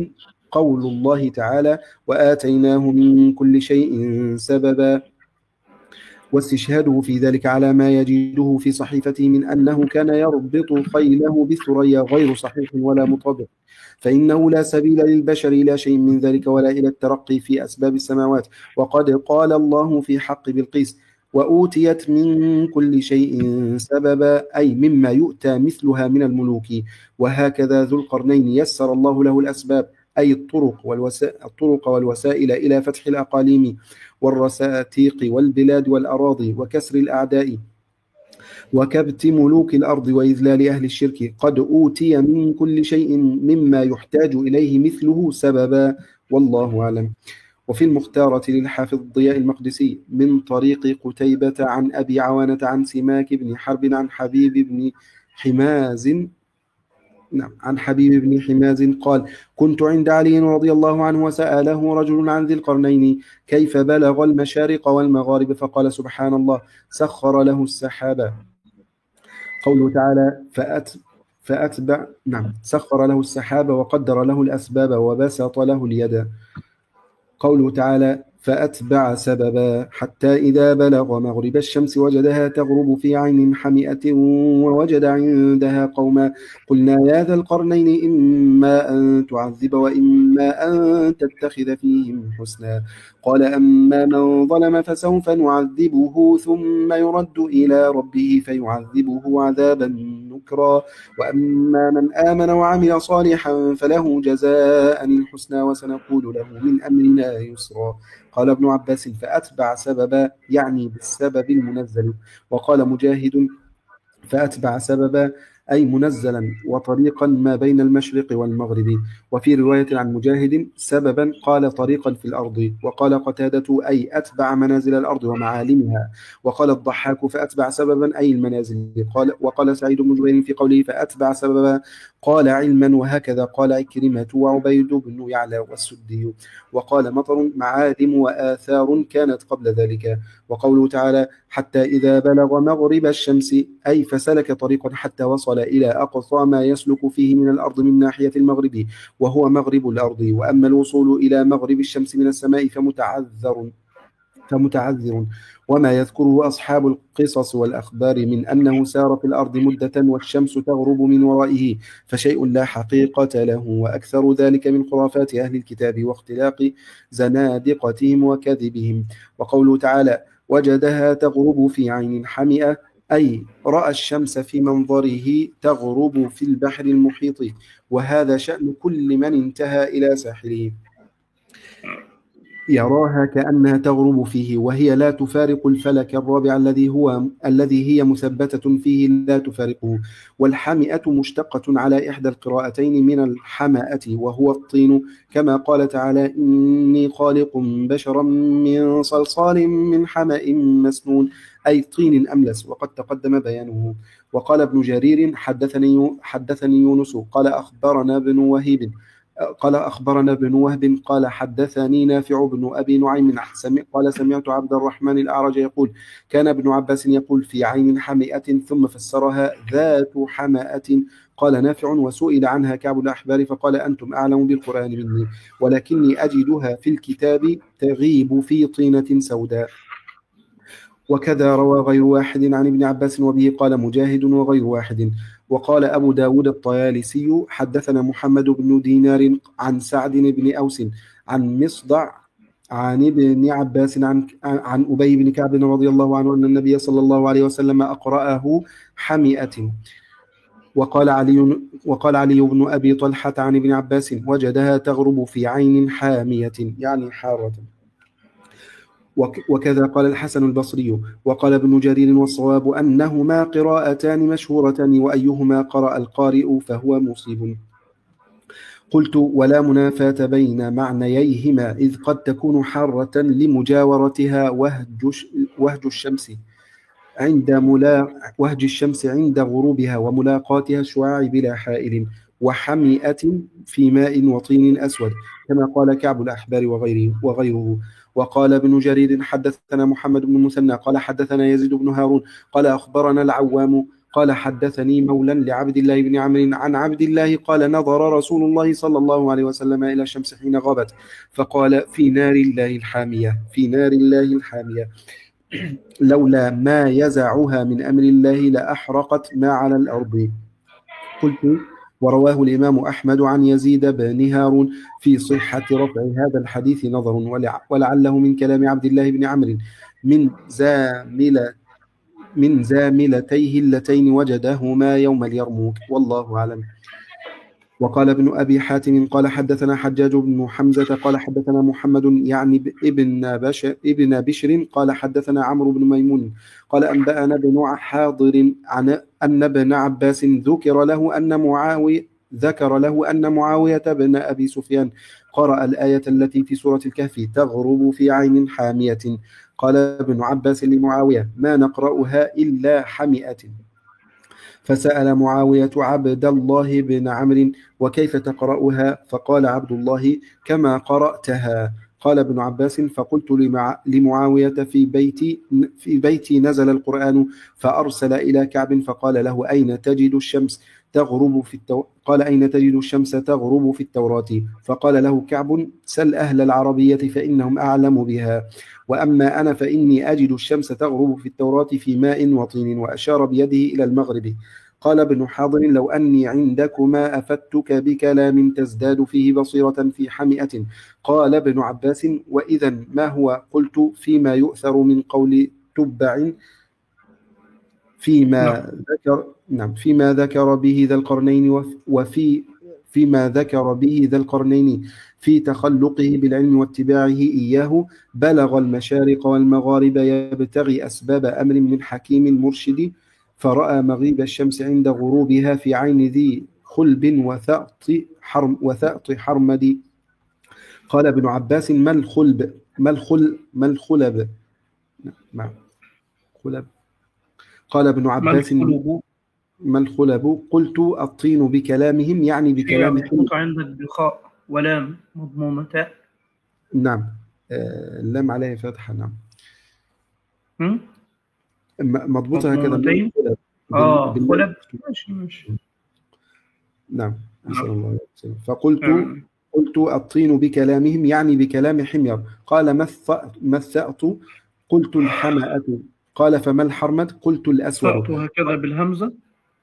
قول الله تعالى وآتيناه من كل شيء سببا، واستشهاده في ذلك على ما يجده في صحيفته من أنه كان يربط خيله بالثريا غير صحيح ولا مطابق، فإنه لا سبيل للبشر إلى شيء من ذلك ولا إلى الترقي في أسباب السماوات. وقد قال الله في حق بلقيس وأوتيت من كل شيء سببا، أي مما يؤتى مثلها من الملوك. وهكذا ذو القرنين يسر الله له الأسباب، أي الطرق والوسائل, الطرق والوسائل إلى فتح الأقاليم والرساتيق والبلاد والأراضي وكسر الأعداء وكبت ملوك الأرض وإذلال أهل الشرك. قد أوتي من كل شيء مما يحتاج إليه مثله سببا، والله أعلم. وفي المختارة للحافظ ضياء المقدسي من طريق قتيبة عن أبي عوانة عن سماك بن حرب عن حبيب بن حماز نعم عن حبيب بن حماز قال كنت عند علي رضي الله عنه وسأله رجل عن ذي القرنين كيف بلغ المشارق والمغارب، فقال سبحان الله سخر له السحاب. قوله تعالى فأت فأتبع نعم سخر له السحاب وقدر له الأسباب وبسط له اليد. قوله تعالى فأتبع سببا حتى إذا بلغ مغرب الشمس وجدها تغرب في عين حمئة ووجد عندها قوما قلنا يا ذا القرنين إما أن تعذب وإما أن تتخذ فيهم حسنا، قال أما من ظلم فسوف نعذبه ثم يرد إلى ربه فيعذبه عذابا نكرا، وأما من آمن وعمل صالحا فله جزاء الحسنى وسنقول له من أمرنا يسرا. قال ابن عباس فأتبع سببا يعني بالسبب المنزل. وقال مجاهد فأتبع سببا أي منزلا وطريقا ما بين المشرق والمغرب. وفي رواية عن مجاهد سببا قال طريقا في الأرض. وقال قتادة أي أتبع منازل الأرض ومعالمها. وقال الضحاك فأتبع سببا أي المنازل. قال وقال سعيد بن جبير في قوله فأتبع سببا قال علما، وهكذا قال عكرمة وعبيد بن يعلى والسدي. وقال مطر معالم وآثار كانت قبل ذلك. وقوله تعالى حتى إذا بلغ مغرب الشمس أي فسلك طريقا حتى وصل إلى أقصى ما يسلك فيه من الأرض من ناحية المغرب وهو مغرب الأرض. وأما الوصول إلى مغرب الشمس من السماء فمتعذر فمتعذر وما يذكره أصحاب القصص والأخبار من أنه سار في الأرض مدة والشمس تغرب من ورائه فشيء لا حقيقة له، وأكثر ذلك من خرافات أهل الكتاب واختلاق زنادقتهم وكذبهم. وقوله تعالى وجدها تغرب في عين حمئة أي رأى الشمس في منظره تغرب في البحر المحيط، وهذا شأن كل من انتهى إلى ساحله يراها كأنها تغرب فيه وهي لا تفارق الفلك الرابع الذي هو الذي هي مثبتة فيه لا تفارقه. والحمئة مشتقة على إحدى القراءتين من الحمأة وهو الطين، كما قال تعالى إني خالق بشرا من صلصال من حمأ مسنون أي طين أملس، وقد تقدم بيانه. وقال ابن جرير حدثني حدثني يونس قال أخبرنا ابن وهيب قال أخبرنا ابن وهب قال حدثني نافع بن أبي نعيم قال سمعت عبد الرحمن الأعرج يقول كان ابن عباس يقول في عين حمئة ثم فسرها ذات حمأة. قال نافع وسئل عنها كعب الأحبار فقال أنتم أعلم بالقرآن مني ولكني أجدها في الكتاب تغيب في طينة سوداء. وكذا روى غير واحد عن ابن عباس وبه قال مجاهد وغير واحد. وقال أبو داود الطيالسي حدثنا محمد بن دينار عن سعد بن أوس عن مصدع عن ابن عباس عن, عن أبي بن كعب رضي الله عنه أن النبي صلى الله عليه وسلم أقرأه حمئة. وقال علي, وقال علي بن أبي طلحة عن ابن عباس وجدها تغرب في عين حامية يعني حارة. وكذا قال الحسن البصري. وقال ابن جرير والصواب أنهما قراءتان مشهورتان وأيهما قرأ القارئ فهو مصيب. قلت ولا منافاة بين معنييهما إذ قد تكون حارة لمجاورتها وهج, وهج الشمس عند ملا وهج الشمس عند غروبها وملاقاتها الشعاع بلا حائل، وحمئة في ماء وطين أسود كما قال كعب الأحبار وغيره, وغيره. وقال ابن جرير حدثنا محمد بن المثنى قال حدثنا يزيد بن هارون قال أخبرنا العوام قال حدثني مولى لعبد الله بن عمرو عن عبد الله قال نظر رسول الله صلى الله عليه وسلم إلى الشمس حين غابت فقال في نار الله الحامية في نار الله الحامية لولا ما يزعها من أمر الله لأحرقت ما على الأرض. قلت ورواه الإمام أحمد عن يزيد بن هارون في صحة رفع هذا الحديث نظر ولعله من كلام عبد الله بن عمرو من زاملة من زاملتيه اللتين وجدهما يوم اليرموك والله أعلم. وقال ابن أبي حاتم قال حدثنا حجاج بن حمزة قال حدثنا محمد يعني ابن بشر, ابن بشر قال حدثنا عمرو بن ميمون قال أنبأنا بن حاضر عن أن ابن عباس ذكر له أن معاوية ذكر له أن معاوية بن أبي سفيان قرأ الآية التي في سورة الكهف تغرب في عين حامية. قال ابن عباس لمعاوية ما نقرأها إلا حمئة. فسأل معاوية عبد الله بن عمرو وكيف تقرأها؟ فقال عبد الله كما قرأتها. قال ابن عباس فقلت لمعاوية في بيتي في بيتي نزل القرآن فأرسل إلى كعب فقال له أين تجد الشمس تغرب في التو... قال أين تجد الشمس تغرب في التوراة؟ فقال له كعب سل أهل العربية فإنهم أعلم بها وأما أنا فإني أجد الشمس تغرب في التوراة في ماء وطين وأشار بيده إلى المغرب. قال ابن حاضر لو أني عندكما أفتك بكلام تزداد فيه بصيرة في حمئة. قال ابن عباس وإذا ما هو؟ قلت فيما يؤثر من قول تبع فيما نعم. ذكر نعم فيما ذكر به ذا القرنين وفي فيما ذكر به ذا القرنين في تخلقه بالعلم واتباعه إياه بلغ المشارق والمغارب يبتغي أسباب أمر من حكيم مرشد فرأى مغيب الشمس عند غروبها في عين ذي خلب وثأط حرم وثأط حرمد. قال ابن عباس ما الخلب ما الخل ما الخلب ما خلب قال ابن عباس ما الخلب؟ قلت الطين بكلامهم يعني بكلامهم عندك بخاء ولام مضمومتان. نعم آه اللام عليه فتحة. نعم هم؟ مضبوطة هكذا. اه خلب ماشي ماشي. نعم نسأل الله عليه. فقلت آه. قلت الطين بكلامهم يعني بكلام حمير. قال ما الثأط؟ قلت الحمأة. قال فما الحرمد؟ قلت الأسود. الثأط هكذا بالهمزة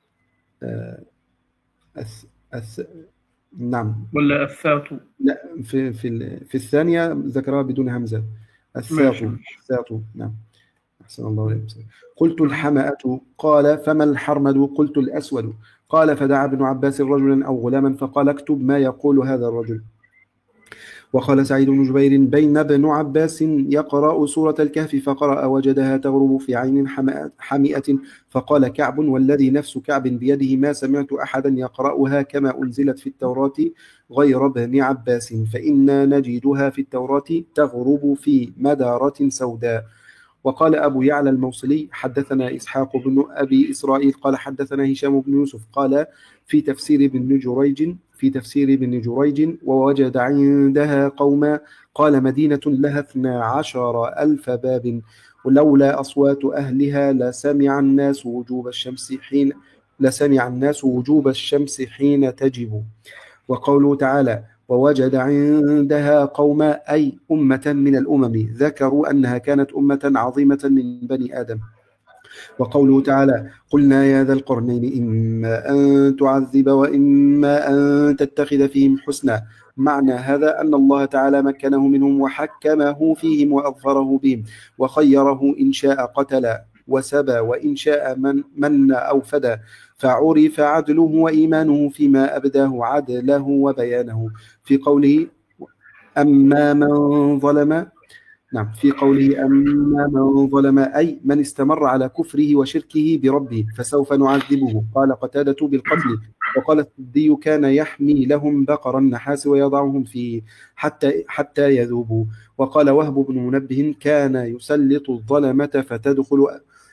آه أث... أث... نعم ولا الثأط؟ لا في في في الثانية ذكرها بدون همزة. الثأط الثأط. نعم أحسن الله عليك. قلت الحمأة. قال فما الحرمد؟ قلت الأسود. قال فدعا ابن عباس رجلا أو غلاما فقال اكتب ما يقول هذا الرجل. وقال سعيد بن جبير بين ابن عباس يقرأ سورة الكهف فقرأ وجدها تغرب في عين حمئة فقال كعب والذي نفس كعب بيده ما سمعت أحدا يقرأها كما أنزلت في التوراة غير ابن عباس فإنا نجدها في التوراة تغرب في مدارة سوداء. وقال أبو يعلى الموصلي حدثنا إسحاق بن أبي إسرائيل قال حدثنا هشام بن يوسف قال في تفسير ابن جريج في تفسير ابن جريج ووجد عندها قوما قال مدينة لها اثنا عشر ألف باب ولولا أصوات أهلها لسمع الناس وجوب الشمس حين لسمع الناس وجوب الشمس حين تجب. وقوله تعالى ووجد عندها قوما أي أمة من الأمم ذكروا أنها كانت أمة عظيمة من بني آدم. وقوله تعالى قلنا يا ذا القرنين إما أن تعذب وإما أن تتخذ فيهم حسنا. معنى هذا أن الله تعالى مكنه منهم وحكمه فيهم وأظفره بهم وخيره إن شاء قتل وسبى وإن شاء من, من أو فدى فعرف عدله وإيمانه فيما أبداه عدله وبيانه في قوله أما من ظلم. نعم في قوله أما من ظلم أي من استمر على كفره وشركه بربه فسوف نعذبه. قال قتادة بالقتل. وقال السدي كان يحمي لهم بقر النحاس ويضعهم فيه حتى, حتى يذوبوا. وقال وهب بن منبه كان يسلط الظلمة فتدخل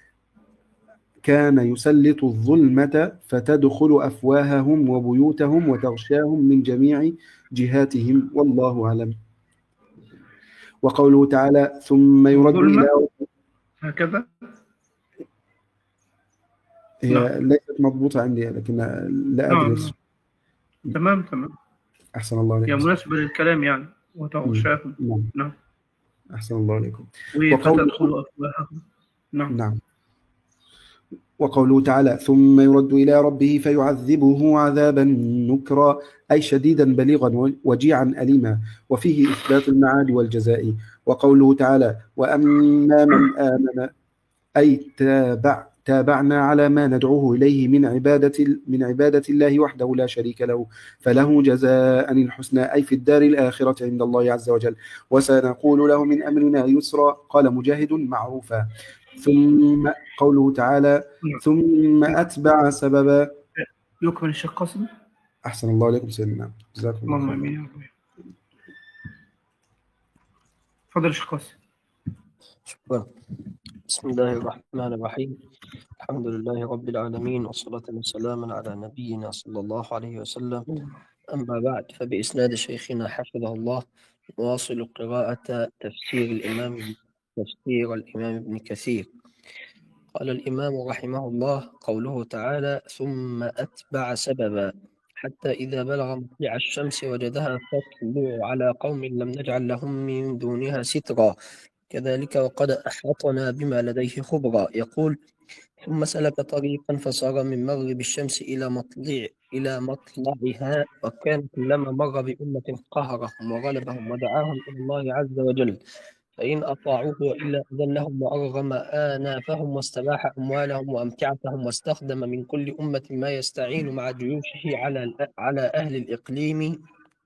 كان يسلط الظلمة فتدخل أفواههم وبيوتهم وتغشاهم من جميع جهاتهم والله أعلم. وقوله تعالى ثم يرد إلى هكذا نعم هي ليست مضبوطة عندي، لكن لا أدري. نعم نعم. تمام تمام. أحسن الله هي عليكم. مناسبة للكلام يعني، مم. وتغشاهم. نعم. نعم. أحسن الله عليكم. وقوله وفتدخل أفواههم. نعم. نعم وقوله تعالى ثم يرد إلى ربه فيعذبه عذابا نكرا، أي شديدا بليغا وجيعا أليما، وفيه إثبات المعاد والجزاء. وقوله تعالى وأما من آمن، أي تابع تابعنا على ما ندعوه إليه من عبادة من عبادة الله وحده لا شريك له، فله جزاء الحسنى، أي في الدار الآخرة عند الله عز وجل، وسنقول له من أمرنا يسرا. قال مجاهد معروفا. ثم قوله تعالى نعم. ثم أتبع سببا. يكمل الشيخ قاسم. أحسن الله عليكم سيدنا، جزاكم الله اللهم خير. آمين يا رب. تفضل الشيخ قاسم. شكرا. بسم الله الرحمن الرحيم. الحمد لله رب العالمين، والصلاة والسلام على نبينا صلى الله عليه وسلم. أما بعد، فبإسناد شيخنا حفظه الله نواصل قراءة تفسير الإمام تفسير الإمام ابن كثير. قال الإمام رحمه الله: قوله تعالى ثم أتبع سببا حتى إذا بلغ مطلع الشمس وجدها تطلع على قوم لم نجعل لهم من دونها سترا كذلك وقد أحاطنا بما لديه خبرا. يقول: ثم سلك طريقا فصار من مغرب الشمس إلى مطلع إلى مطلعها، وكان كلما مر بأمة قهرهم وغلبهم ودعاهم إلى الله عز وجل، فإن أطاعوه وإلا أذلهم وأرغم آنافهم واستباح أموالهم وأمتعتهم، واستخدم من كل أمة ما يستعين مع جيوشه على على أهل الإقليم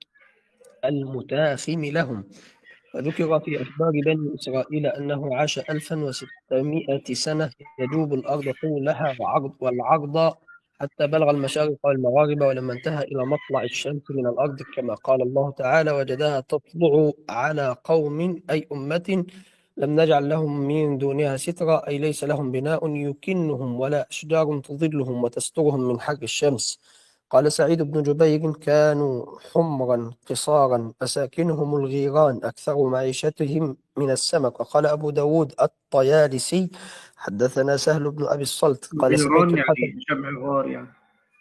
المتاخم لهم. وذكر في أخبار بني إسرائيل أنه عاش ألفا وستمائة سنة يجوب الأرض طولها وعرض والعرض حتى بلغ المشارق والمغارب، ولما انتهى إلى مطلع الشمس من الأرض كما قال الله تعالى: وجدها تطلع على قوم أي أمة لم نجعل لهم من دونها سترا، أي ليس لهم بناء يكنهم ولا أشجار تظلهم وتسترهم من حر الشمس. قال سعيد بن جبير: كانوا حمرا قصارا مساكنهم الغيران أكثر معيشتهم من السمك. وقال أبو داود الطيالسي: حدثنا سهل بن أبي الصلت قال سمعت الغيران الحسن. يعني جمع غار يعني.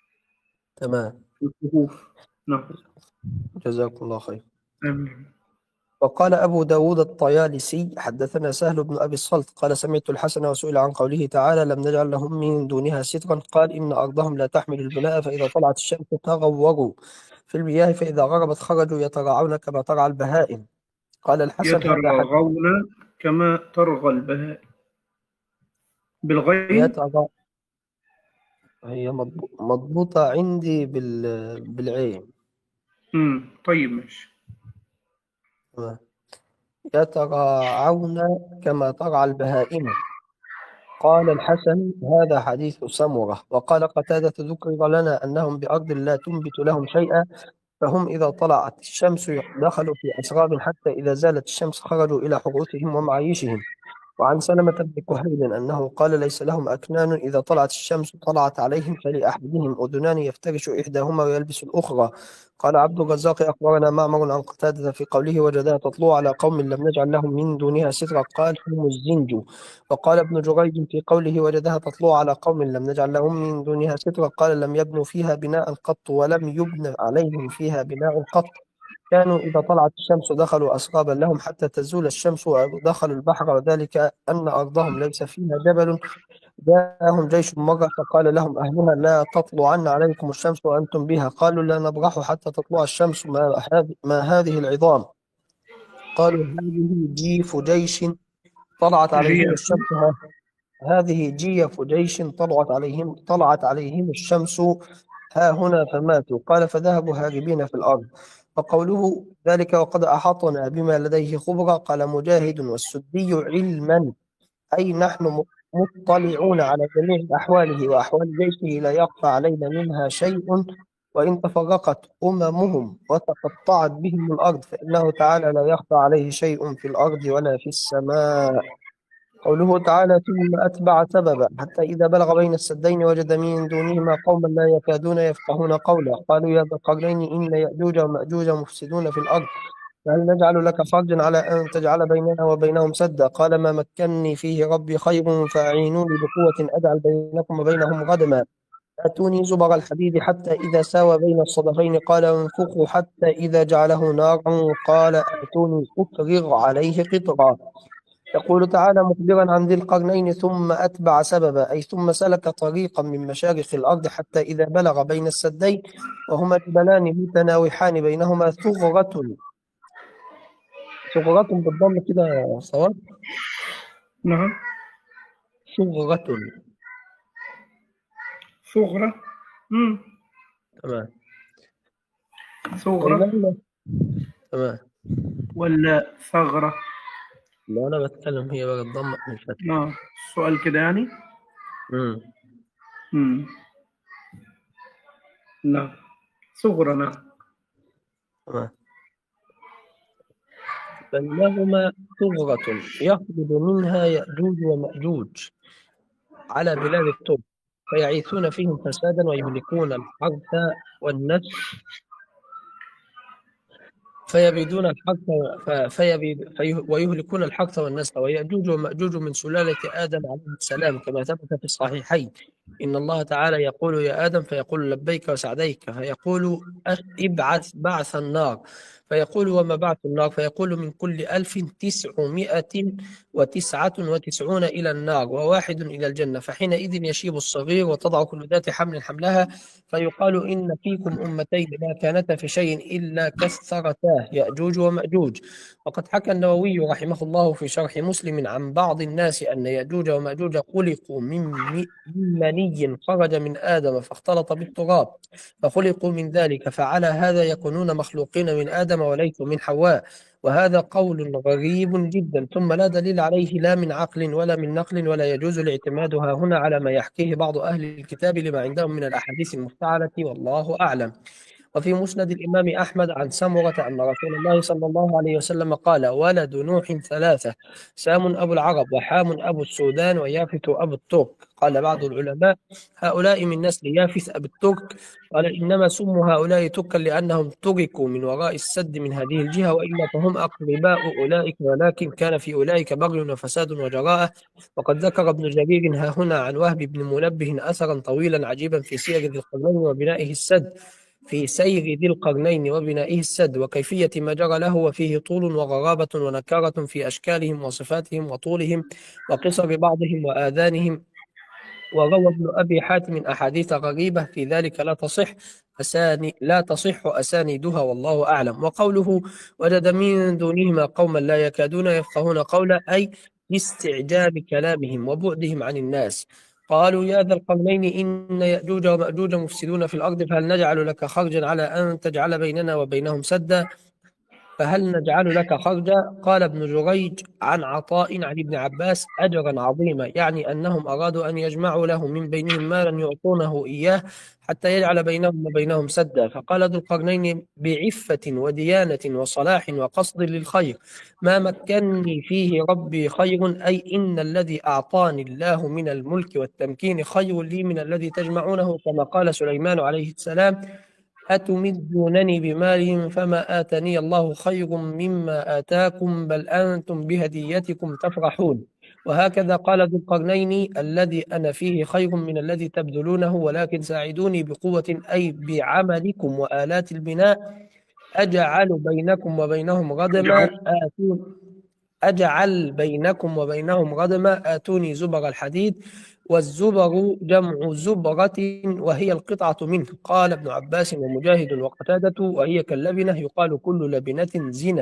تمام، الكهوف. نعم. جزاكم الله خير. آمين. وقال أبو داود الطيالسي: حدثنا سهل بن أبي الصلت قال سمعت الحسن وسئل عن قوله تعالى: لم نجعل لهم من دونها سترا، قال: إن أرضهم لا تحمل البناء، فإذا طلعت الشمس تغوروا في المياه، فإذا غربت خرجوا يتراعون كما ترعى البهائم. قال الحسن: هذا حديث يتراغون كما ترغى البهائم. بالغين. يترى هي مضبو- مضبوطة عندي بال... بالعين. امم طيب ماشي. يتراعون كما ترعى البهائم. قال الحسن: هذا حديث سمرة. وقال قتادة: ذكر لنا أنهم بأرض لا تنبت لهم شيئا، فهم إذا طلعت الشمس دخلوا في أسراب، حتى إذا زالت الشمس خرجوا إلى حروثهم ومعايشهم. وعن سلمة بن كهيل أنه قال: ليس لهم أكنان، إذا طلعت الشمس طلعت عليهم، فلأحدهم أذنان يفترش إحداهما ويلبس الأخرى. قال عبد الرزاق: أخبرنا معمر عن قتادة في قوله: وجدها تطلع على قوم لم نجعل لهم من دونها سترا، قال: هم الزنج. وقال ابن جريج في قوله: وجدها تطلع على قوم لم نجعل لهم من دونها سترا، قال: لم يبنوا فيها بناء قط، ولم يبن عليهم فيها بناء قط. كانوا إذا طلعت الشمس دخلوا أسرابا لهم حتى تزول الشمس ودخلوا البحر، وذلك أن أرضهم ليس فيها جبل. جاءهم جيش مرة فقال لهم أهلها: لا تطلعن عليكم الشمس وأنتم بها. قالوا: لا نبرح حتى تطلع الشمس، ما هذه, ما هذه العظام؟ قالوا: هذه جيف جيش طلعت عليهم جيف. الشمس. هذه جيف جيش طلعت عليهم طلعت عليهم الشمس ها هنا فماتوا. قال: فذهبوا هاربين في الأرض. وقوله ذلك وقد أحاطنا بما لديه خبرا، قال مجاهد والسدي: علما، أي نحن مطلعون على جميع أحواله وأحوال جيشه، لا يخفى علينا منها شيء. وإن تفرقت أممهم وتقطعت بهم الأرض، فإنه تعالى لا يخفى عليه شيء في الأرض ولا في السماء. قوله تعالى: ثم أتبع سببا حتى إذا بلغ بين السدين وجد من دونهما قوما لا يكادون يفقهون قولا، قالوا: يا ذا القرنين إن يأجوج ومأجوج مفسدون في الأرض فهل نجعل لك خرجا على أن تجعل بيننا وبينهم سدا؟ قال ما مكنني فيه ربي خير فأعينوني بقوة أجعل بينكم وبينهم ردما. آتوني زبر الحديد حتى إذا ساوى بين الصدفين قال انفخوا حتى إذا جعله نارا قال آتوني أفرغ عليه قطرا. يقول تعالى مخبرا عن ذي القرنين ثم أتبع سببا، أي ثم سلك طريقا من مشارق الأرض حتى إذا بلغ بين السدين وهما جبلان متناوحان بينهما ثغرة. ثغرة بالضم كده صواب. نعم. ثغرة. ثغرة. امم تمام. ثغرة بينهما تمام. ولا ثغرة؟ لو أنا بتكلم هي بقى الضم مش فتح. نعم، السؤال كده يعني. امم امم لا، ثغرة. نعم. تمام. بينهما ثغرة يخرج منها يأجوج ومأجوج على بلاد الترك فيعيثون فيهم فسادا ويهلكون الحرث والنسل فيبيدون الحرث ف- فيبيد في ويهلكون الحرث والنسل. ويأجوج ومأجوج من سلالة آدم عليه السلام كما ثبت في الصحيحين إن الله تعالى يقول يا آدم فيقول لبيك وسعديك فيقول أ- ابعث بعث النار فيقول وما بعث النار فيقول من كل ألف تسعمائة وتسعة وتسعون إلى النار وواحد إلى الجنة. فحينئذ يشيب الصغير وتضع كل ذات حمل حملها فيقال إن فيكم أمتين ما كانتا في شيء إلا كثرتاه يأجوج ومأجوج. وقد حكى النووي رحمه الله في شرح مسلم عن بعض الناس أن يأجوج ومأجوج خلقوا من من مني خرج من آدم فاختلط بالتراب فخلقوا من ذلك فعلى هذا يكونون مخلوقين من آدم وليسوا من حواء. وهذا قول غريب جدا ثم لا دليل عليه لا من عقل ولا من نقل ولا يجوز الاعتماد هنا على ما يحكيه بعض أهل الكتاب لما عندهم من الأحاديث المفتعلة والله أعلم. وفي مسند الإمام أحمد عن سمرة أن رسول الله صلى الله عليه وسلم قال ولد نوح ثلاثة سام أبو العرب وحام أبو السودان ويافث أبو الترك. قال بعض العلماء هؤلاء من نسل يافث أبي الترك. قال إنما سموا هؤلاء تركا لأنهم تركوا من وراء السد من هذه الجهة وإلا فهم أقرباء أولئك ولكن كان في أولئك بغي وفساد وجراءة. وقد ذكر ابن جرير ها هنا عن وهب بن منبه أثرا طويلا عجيبا في سير ذي القرنين وبنائه السد في سير ذي القرنين وبنائه السد وكيفية ما جرى له وفيه طول وغرابة ونكارة في أشكالهم وصفاتهم وطولهم وقصر بعضهم وآذانهم. وروى ابن أبي حاتم أحاديث غريبة في ذلك لا تصح أساني لا تصح أسانيدها والله أعلم. وقوله وجد من دونهما قوما لا يكادون يفقهون قولا أي لاستعجاب كلامهم وبعدهم عن الناس. قالوا يا ذا القرنين إن يأجوج ومأجوج مفسدون في الأرض فهل نجعل لك خرجا على أن تجعل بيننا وبينهم سدا فهل نجعل لك خرجا؟ قال ابن جريج عن عطاء عن ابن عباس أجرا عظيما يعني أنهم أرادوا أن يجمعوا له من بينهم مالا يعطونه إياه حتى يجعل بينهم وبينهم سدا. فقال ذو القرنين بعفة وديانة وصلاح وقصد للخير ما مكنني فيه ربي خير أي إن الذي أعطاني الله من الملك والتمكين خير لي من الذي تجمعونه كما قال سليمان عليه السلام أتمدونني بمال فما آتاني الله خير مما آتاكم بل أنتم بهديتكم تفرحون. وهكذا قال ذو القرنين الذي أنا فيه خير من الذي تبذلونه ولكن ساعدوني بقوة أي بعملكم وآلات البناء أجعل بينكم وبينهم ردما آتون أجعل بينكم وبينهم ردما آتوني زبر الحديد. والزبر جمع زبرة وهي القطعة منه. قال ابن عباس ومجاهد وقتادة وهي كاللبنة يقال كل لبنة زنة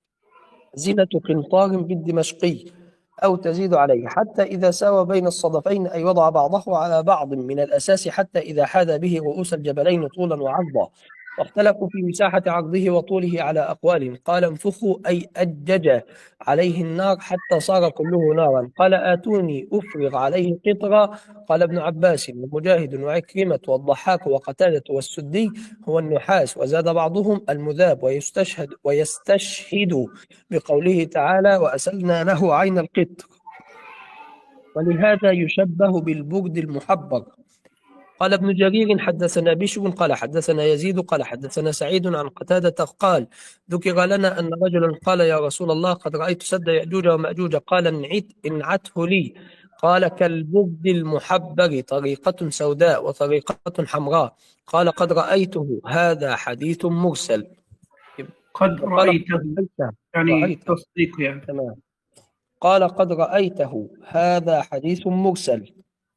زنة قنطار بالدمشقي أو تزيد عليه حتى إذا ساوى بين الصدفين أي وضع بعضه على بعض من الأساس حتى إذا حاذى به رؤوس الجبلين طولا وعرضا. واختلفوا في مساحة عرضه وطوله على أقوال. قال انفخوا أي أجج عليه النار حتى صار كله نارا. قال آتوني أفرغ عليه قطرا. قال ابن عباس ومجاهد وعكرمة والضحاك وقتادة والسدي هو النحاس. وزاد بعضهم المذاب ويستشهد ويستشهد بقوله تعالى وأسلنا له عين القطر ولهذا يشبه بالبرد المحبر قال ابن جرير حدثنا بشر قال حدثنا يزيد قال حدثنا سعيد عن قتادة قال ذكر لنا أن رجلا قال يا رسول الله قد رأيت سد يأجوج ومأجوج قال انعت انعته لي قال كالبرد المحبر طريقة سوداء وطريقة حمراء قال قد رأيته هذا حديث مرسل. قد قال رأيته رأيته يعني رأيته. تصديق يعني. تمام. قال قد رأيته هذا حديث مرسل.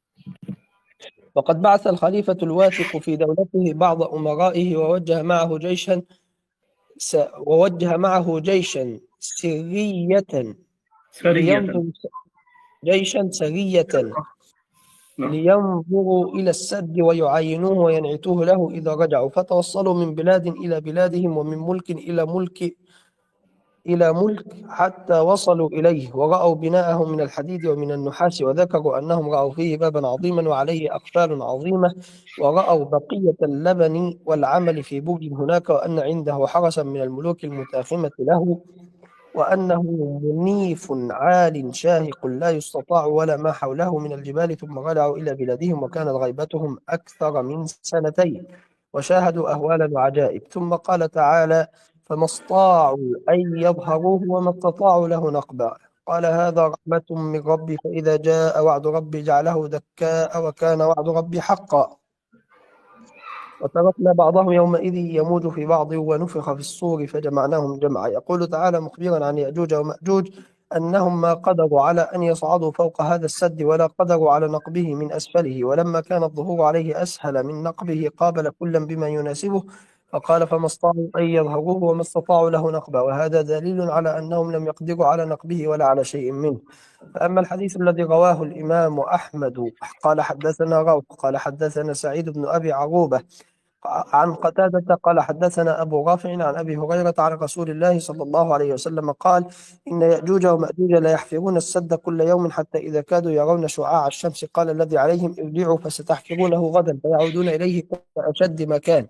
وقد بعث الخليفة الواثق في دولته بعض أمرائه ووجه معه جيشا س... ووجه معه جيشا سرية سرية لينظر جيشا سرية نعم. لينظروا إلى السد ويعاينوه وينعتوه له إذا رجعوا، فتوصلوا من بلاد إلى بلادهم ومن ملك إلى ملك إلى ملك حتى وصلوا إليه، ورأوا بناءه من الحديد ومن النحاس، وذكروا أنهم رأوا فيه بابا عظيما وعليه أقفال عظيمة، ورأوا بقية اللبن والعمل في برج هناك، وأن عنده حرسا من الملوك المتاخمة له، وأنه منيف عال شاهق لا يستطاع ولا ما حوله من الجبال، ثم رجعوا إلى بلادهم وكانت غيبتهم أكثر من سنتين، وشاهدوا أهوالا وعجائب. ثم قال تعالى فما استطاعوا أن يظهروه وما استطاعوا له نقبا. قال هذا رحمة من ربي فإذا جاء وعد ربي جعله دكاء وكان وعد ربي حقا. وتركنا بعضهم يومئذ يموج في بعض ونفخ في الصور فجمعناهم جمعا. يقول تعالى مخبرا عن يأجوج ومأجوج أنهم ما قدروا على أن يصعدوا فوق هذا السد ولا قدروا على نقبه من أسفله، ولما كان الظهور عليه أسهل من نقبه قابل كلا بما يناسبه، فقال فما استطاعوا أن يظهروه وما استطاعوا له نقبا، وهذا دليل على أنهم لم يقدروا على نقبه ولا على شيء منه. فأما الحديث الذي رواه الإمام أحمد قال حدثنا روح قال حدثنا سعيد بن أبي عروبة عن قتادة قال حدثنا أبو رافع عن أبي هريرة عن رسول الله صلى الله عليه وسلم قال إن يأجوج ومأجوج لا يحفرون السد كل يوم حتى إذا كادوا يرون شعاع الشمس قال الذي عليهم ارجعوا فستحفرونه غدا، فيعودون إليه كأشد ما كان،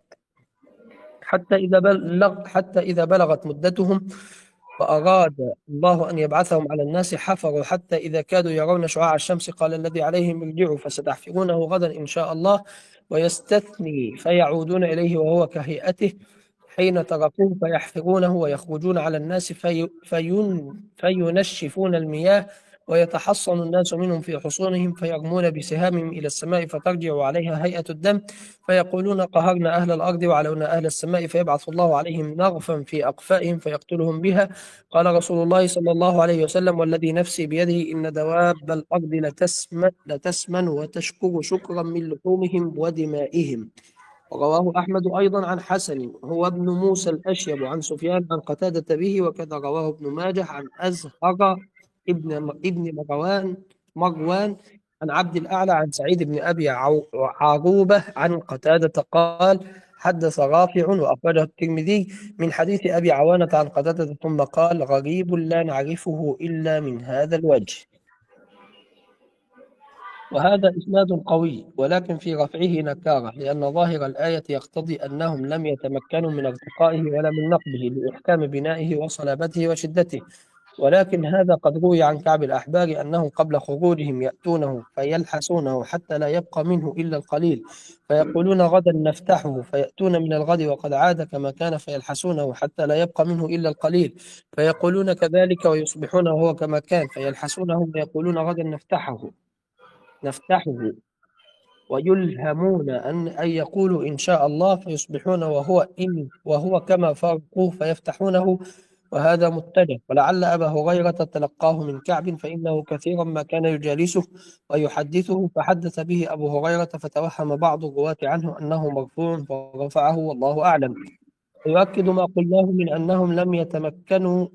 حتى إذا بلغ حتى إذا بلغت مدتهم فأراد الله أن يبعثهم على الناس حفروا حتى إذا كادوا يرون شعاع الشمس قال الذي عليهم ارجعوا فستحفرونه غدا إن شاء الله، ويستثني فيعودون إليه وهو كهيئته حين تركوه فيحفرونه ويخرجون على الناس في فين فينشفون المياه ويتحصن الناس منهم في حصونهم فيرمون بسهامهم إلى السماء فترجع عليها هيئة الدم فيقولون قهرنا أهل الأرض وعلونا أهل السماء، فيبعث الله عليهم نغفا في أقفائهم فيقتلهم بها. قال رسول الله صلى الله عليه وسلم والذي نفسي بيده إن دواب الأرض لتسمن, لتسمن وتشكر شكرا من لحومهم ودمائهم. رواه أحمد أيضا عن حسن هو ابن موسى الأشيب عن سفيان عن قتادة به، وكذا رواه ابن ماجه عن أزهر ابن ابن مروان مروان عن عبد الأعلى عن سعيد بن أبي عروبة عن قتادة قال حدث رافع وأخرجه الترمذي من حديث أبي عوانة عن قتادة ثم قال غريب لا نعرفه إلا من هذا الوجه. وهذا إسناد قوي ولكن في رفعه نكارة، لأن ظاهر الآية يقتضي أنهم لم يتمكنوا من ارتقائه ولا من نقبه لإحكام بنائه وصلابته وشدته، ولكن هذا قد روي عن كعب الأحبار أنهم قبل خروجهم يأتونه فيلحسونه حتى لا يبقى منه إلا القليل فيقولون غدا نفتحه، فيأتون من الغد وقد عاد كما كان فيلحسونه حتى لا يبقى منه إلا القليل فيقولون كذلك ويصبحون وهو كما كان فيلحسونه ويقولون غدا نفتحه نفتحه ويلهمون أن أن يقولوا إن شاء الله فيصبحون وهو إن وهو كما فرقوه فيفتحونه، وهذا متجه. ولعل أبا هريرة تلقاه من كعب فإنه كثيرا ما كان يجالسه ويحدثه فحدث به أبو هريرة فتوهم بعض الرواة عنه أنه مرفوع فرفعه والله أعلم. يؤكد ما قلناه من أنهم لم يتمكنوا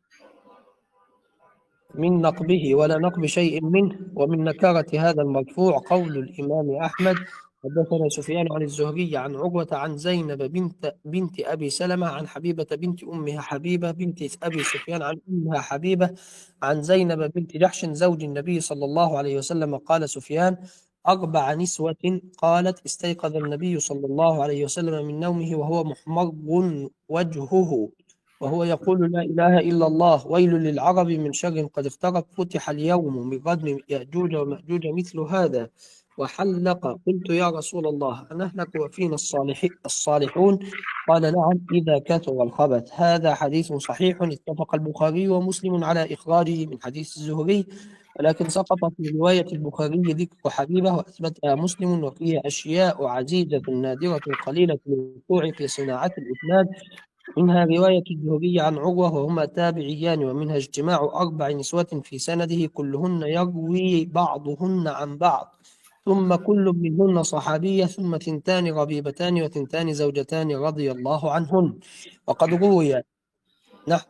من نقبه ولا نقب شيء منه. ومن نكارة هذا المرفوع قول الإمام أحمد حدثنا سفيان عن الزهري عن عروة عن زينب بنت بنت أبي سلمة عن حبيبة بنت أمها حبيبة بنت أبي سفيان عن أمها حبيبة عن زينب بنت جحش زوج النبي صلى الله عليه وسلم. قال سفيان أربع نسوة قالت استيقظ النبي صلى الله عليه وسلم من نومه وهو محمر وجهه وهو يقول لا إله إلا الله ويل للعرب من شر قد اقترب فتح اليوم من ردم يأجوج ومأجوج مثل هذا وحلق. قلت يا رسول الله أنهلك وفينا الصالح الصالحون؟ قال نعم إذا كثر الخبث. هذا حديث صحيح اتفق البخاري ومسلم على إخراجه من حديث الزهري، ولكن سقط في رواية البخاري ذكر حبيبة وأثبتها مسلم، وفيه أشياء عزيزة نادرة قليلة الوقوع في صناعة الإسناد، منها رواية الزهري عن عروة وهما تابعيان، ومنها اجتماع أربع نسوة في سنده كلهن يروي بعضهن عن بعض، ثم كل منهن صحابية، ثم ثنتان ربيبتان وثنتان زوجتان رضي الله عنهن. وقد روي نحو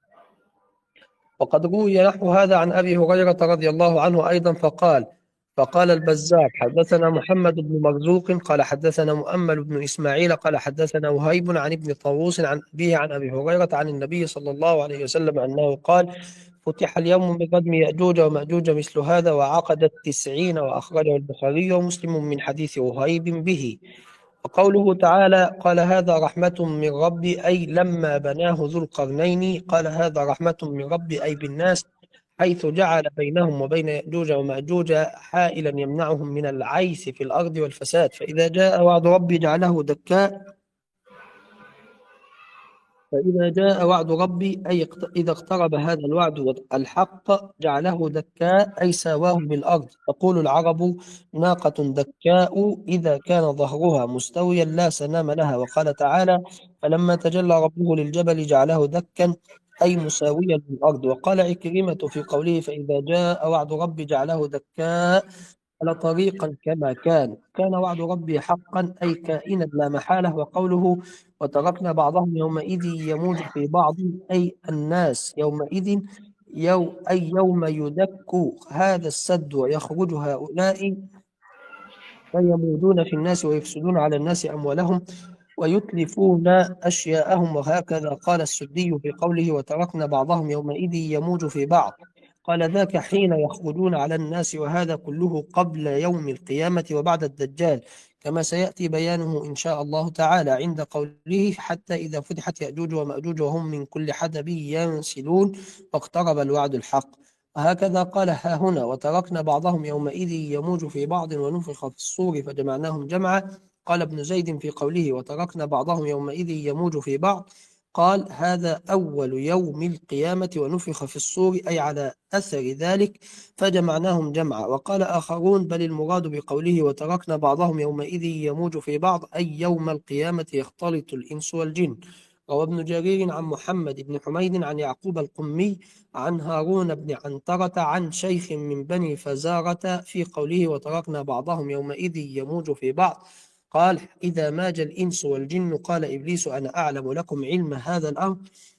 وقد روي نحو هذا عن أبي هريرة رضي الله عنه أيضا، فقال فقال البزار حدثنا محمد بن مرزوق قال حدثنا مؤمل بن إسماعيل قال حدثنا وهيب عن ابن طاووس عن أبيه عن أبي هريرة عن النبي صلى الله عليه وسلم أنه قال: فتح اليوم بردم يأجوج ومأجوج مثل هذا، وعقد التسعين، وأخرجه البخاري ومسلم من حديث وهيب به. وقوله تعالى: قال هذا رحمة من ربي، أي لما بناه ذو القرنين قال هذا رحمة من ربي، أي بالناس، حيث جعل بينهم وبين يأجوج ومأجوج حائلا يمنعهم من العيث في الأرض والفساد، فإذا جاء وعد ربي جعله دكاء فإذا جاء وعد ربي أي إذا اقترب هذا الوعد الحق جعله دكاء، أي ساواه بالأرض. تقول العرب: ناقة دكاء إذا كان ظهرها مستويا لا سنام لها. وقال تعالى: فلما تجلى ربه للجبل جعله دكا، أي مساويا للأرض. وقال عكرمة في قوله: فإذا جاء وعد ربي جعله دكاء، على طريقا كما كان كان وعد ربي حقا، أي كائنا لا محالة. وقوله: وتركنا بعضهم يومئذ يموج في بعض، أي الناس يومئذ يو أي يوم يدك هذا السد ويخرج هؤلاء فيموجون في الناس ويفسدون على الناس أموالهم ويتلفون أشياءهم. وهكذا قال السدي في قوله: وتركنا بعضهم يومئذ يموج في بعض، قال ذاك حين يخرجون على الناس، وهذا كله قبل يوم القيامة وبعد الدجال، كما سيأتي بيانه إن شاء الله تعالى عند قوله: حتى إذا فتحت يأجوج ومأجوج وهم من كل حدب ينسلون واقترب الوعد الحق. وهكذا قال ها هنا: وتركنا بعضهم يومئذ يموج في بعض ونفخ في الصور فجمعناهم جمعا. قال ابن زيد في قوله: وتركنا بعضهم يومئذ يموج في بعض، قال هذا أول يوم القيامة ونفخ في الصور، أي على أثر ذلك فجمعناهم جمعا. وقال آخرون: بل المراد بقوله وتركنا بعضهم يومئذ يموج في بعض، أي يوم القيامة يختلط الإنس والجن. روى ابن جرير عن محمد بن حميد عن يعقوب القمي عن هارون بن عنترة عن شيخ من بني فزارة في قوله: وتركنا بعضهم يومئذ يموج في بعض، قال إذا ماج الإنس والجن قال إبليس: أنا أعلم لكم علم هذا الأمر،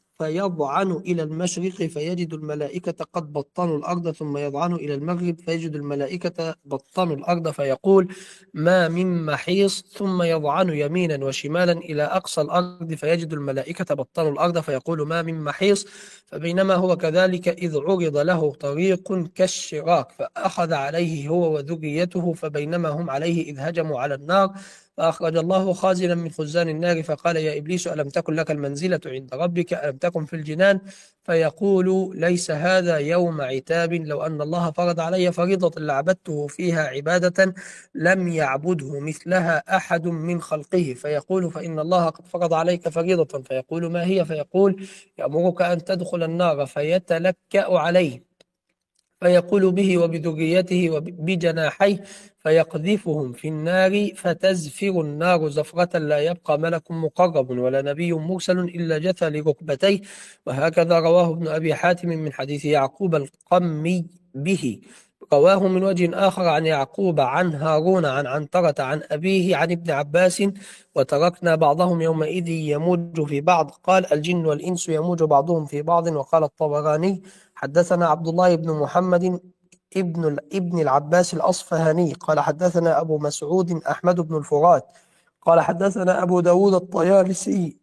فيضعن إلى المشرق فيجد الملائكة قد بطنوا الأرض، ثم يضعن إلى المغرب فيجد الملائكة بطنوا الأرض، فيقول: ما من محيص، ثم يضعن يمينا وشمالا إلى أقصى الأرض فيجد الملائكة بطنوا الأرض، فيقول: ما من محيص. فبينما هو كذلك إذ عرض له طريق كالشراك فأخذ عليه هو وذريته، فبينما هم عليه إذ هجموا على النار فأخرج الله خازنا من خزان النار فقال: يا إبليس ألم تكن لك المنزلة عند ربك، ألم تكن في الجنان؟ فيقول: ليس هذا يوم عتاب، لو أن الله فرض علي فريضة لعبدته فيها عبادة لم يعبده مثلها أحد من خلقه. فيقول: فإن الله قد فرض عليك فريضة. فيقول: ما هي؟ فيقول: يأمرك أن تدخل النار، فيتلكأ عليه فيقول به وبذريته وبجناحيه فيقذفهم في النار فتزفر النار زفرة لا يبقى ملك مقرب ولا نبي مرسل إلا جثى لركبتيه. وهكذا رواه ابن أبي حاتم من حديث يعقوب القمي به. رواه من وجه آخر عن يعقوب عن هارون عن عنترة عن أبيه عن ابن عباس: وتركنا بعضهم يومئذ يموج في بعض، قال: الجن والإنس يموج بعضهم في بعض. وقال الطبراني: حدثنا عبد الله بن محمد ابن ابن العباس الأصفهاني قال: حدثنا أبو مسعود أحمد بن الفرات قال: حدثنا أبو داود الطيالسي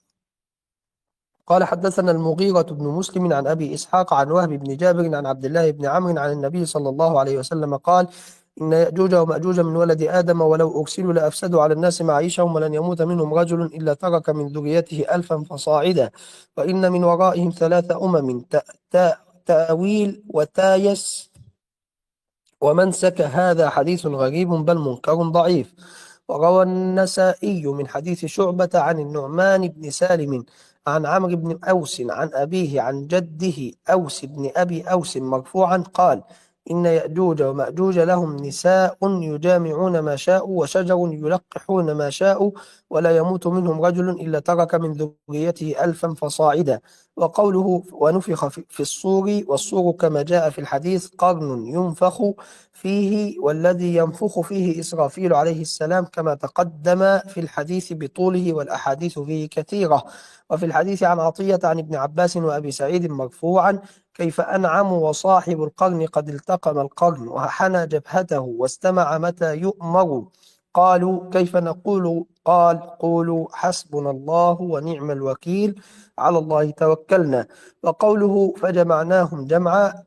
قال: حدثنا المغيرة بن مسلم عن أبي إسحاق عن وهب بن جابر عن عبد الله بن عمرو عن النبي صلى الله عليه وسلم قال: إن يأجوج ومأجوج من ولد آدم، ولو أرسلوا لأفسدوا على الناس معيشهم، ولن يموت منهم رجل إلا ترك من ذريته ألفا فصاعدا، وإن من ورائهم ثلاث أمم تأويل وتايس ومن سك هذا حديث غريب بل منكر ضعيف. وروى النسائي من حديث شعبة عن النعمان بن سالم عن عمرو بن أوس عن أبيه عن جده أوس بن أبي أوس مرفوعا قال: إن يأجوج ومأجوج لهم نساء يجامعون ما شاءوا وشجر يلقحون ما شاءوا ولا يموت منهم رجل إلا ترك من ذريته ألفا فصاعدا. وقوله ونفخ في الصور، والصور كما جاء في الحديث قرن ينفخ فيه، والذي ينفخ فيه إسرافيل عليه السلام كما تقدم في الحديث بطوله، والأحاديث فيه كثيرة. وفي الحديث عن عطية عن ابن عباس وأبي سعيد مرفوعا: كيف أنعم وصاحب القرن قد التقم القرن وحنى جبهته واستمع متى يؤمر. قالوا: كيف نقول؟ قال: قولوا حسبنا الله ونعم الوكيل، على الله توكلنا. وقوله فجمعناهم جمعا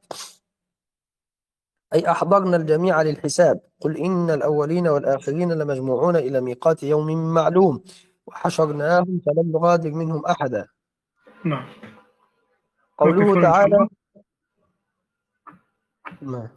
أي أحضرنا الجميع للحساب. قل إن الأولين والآخرين لمجموعون إلى ميقات يوم معلوم، وحشرناهم فلم نغادر منهم أحدا. نعم. قوله نقف هنا إن شاء تعالى الله. ما.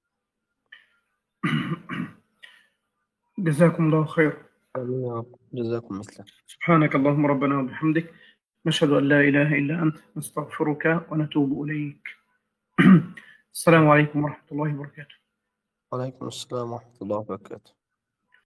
جزاكم الله خير. آمين يا رب. جزاكم مثله. سبحانك اللهم ربنا وبحمدك، نشهد أن لا إله إلا أنت، نستغفرك ونتوب إليك. السلام عليكم ورحمة الله وبركاته. وعليكم السلام ورحمة الله وبركاته.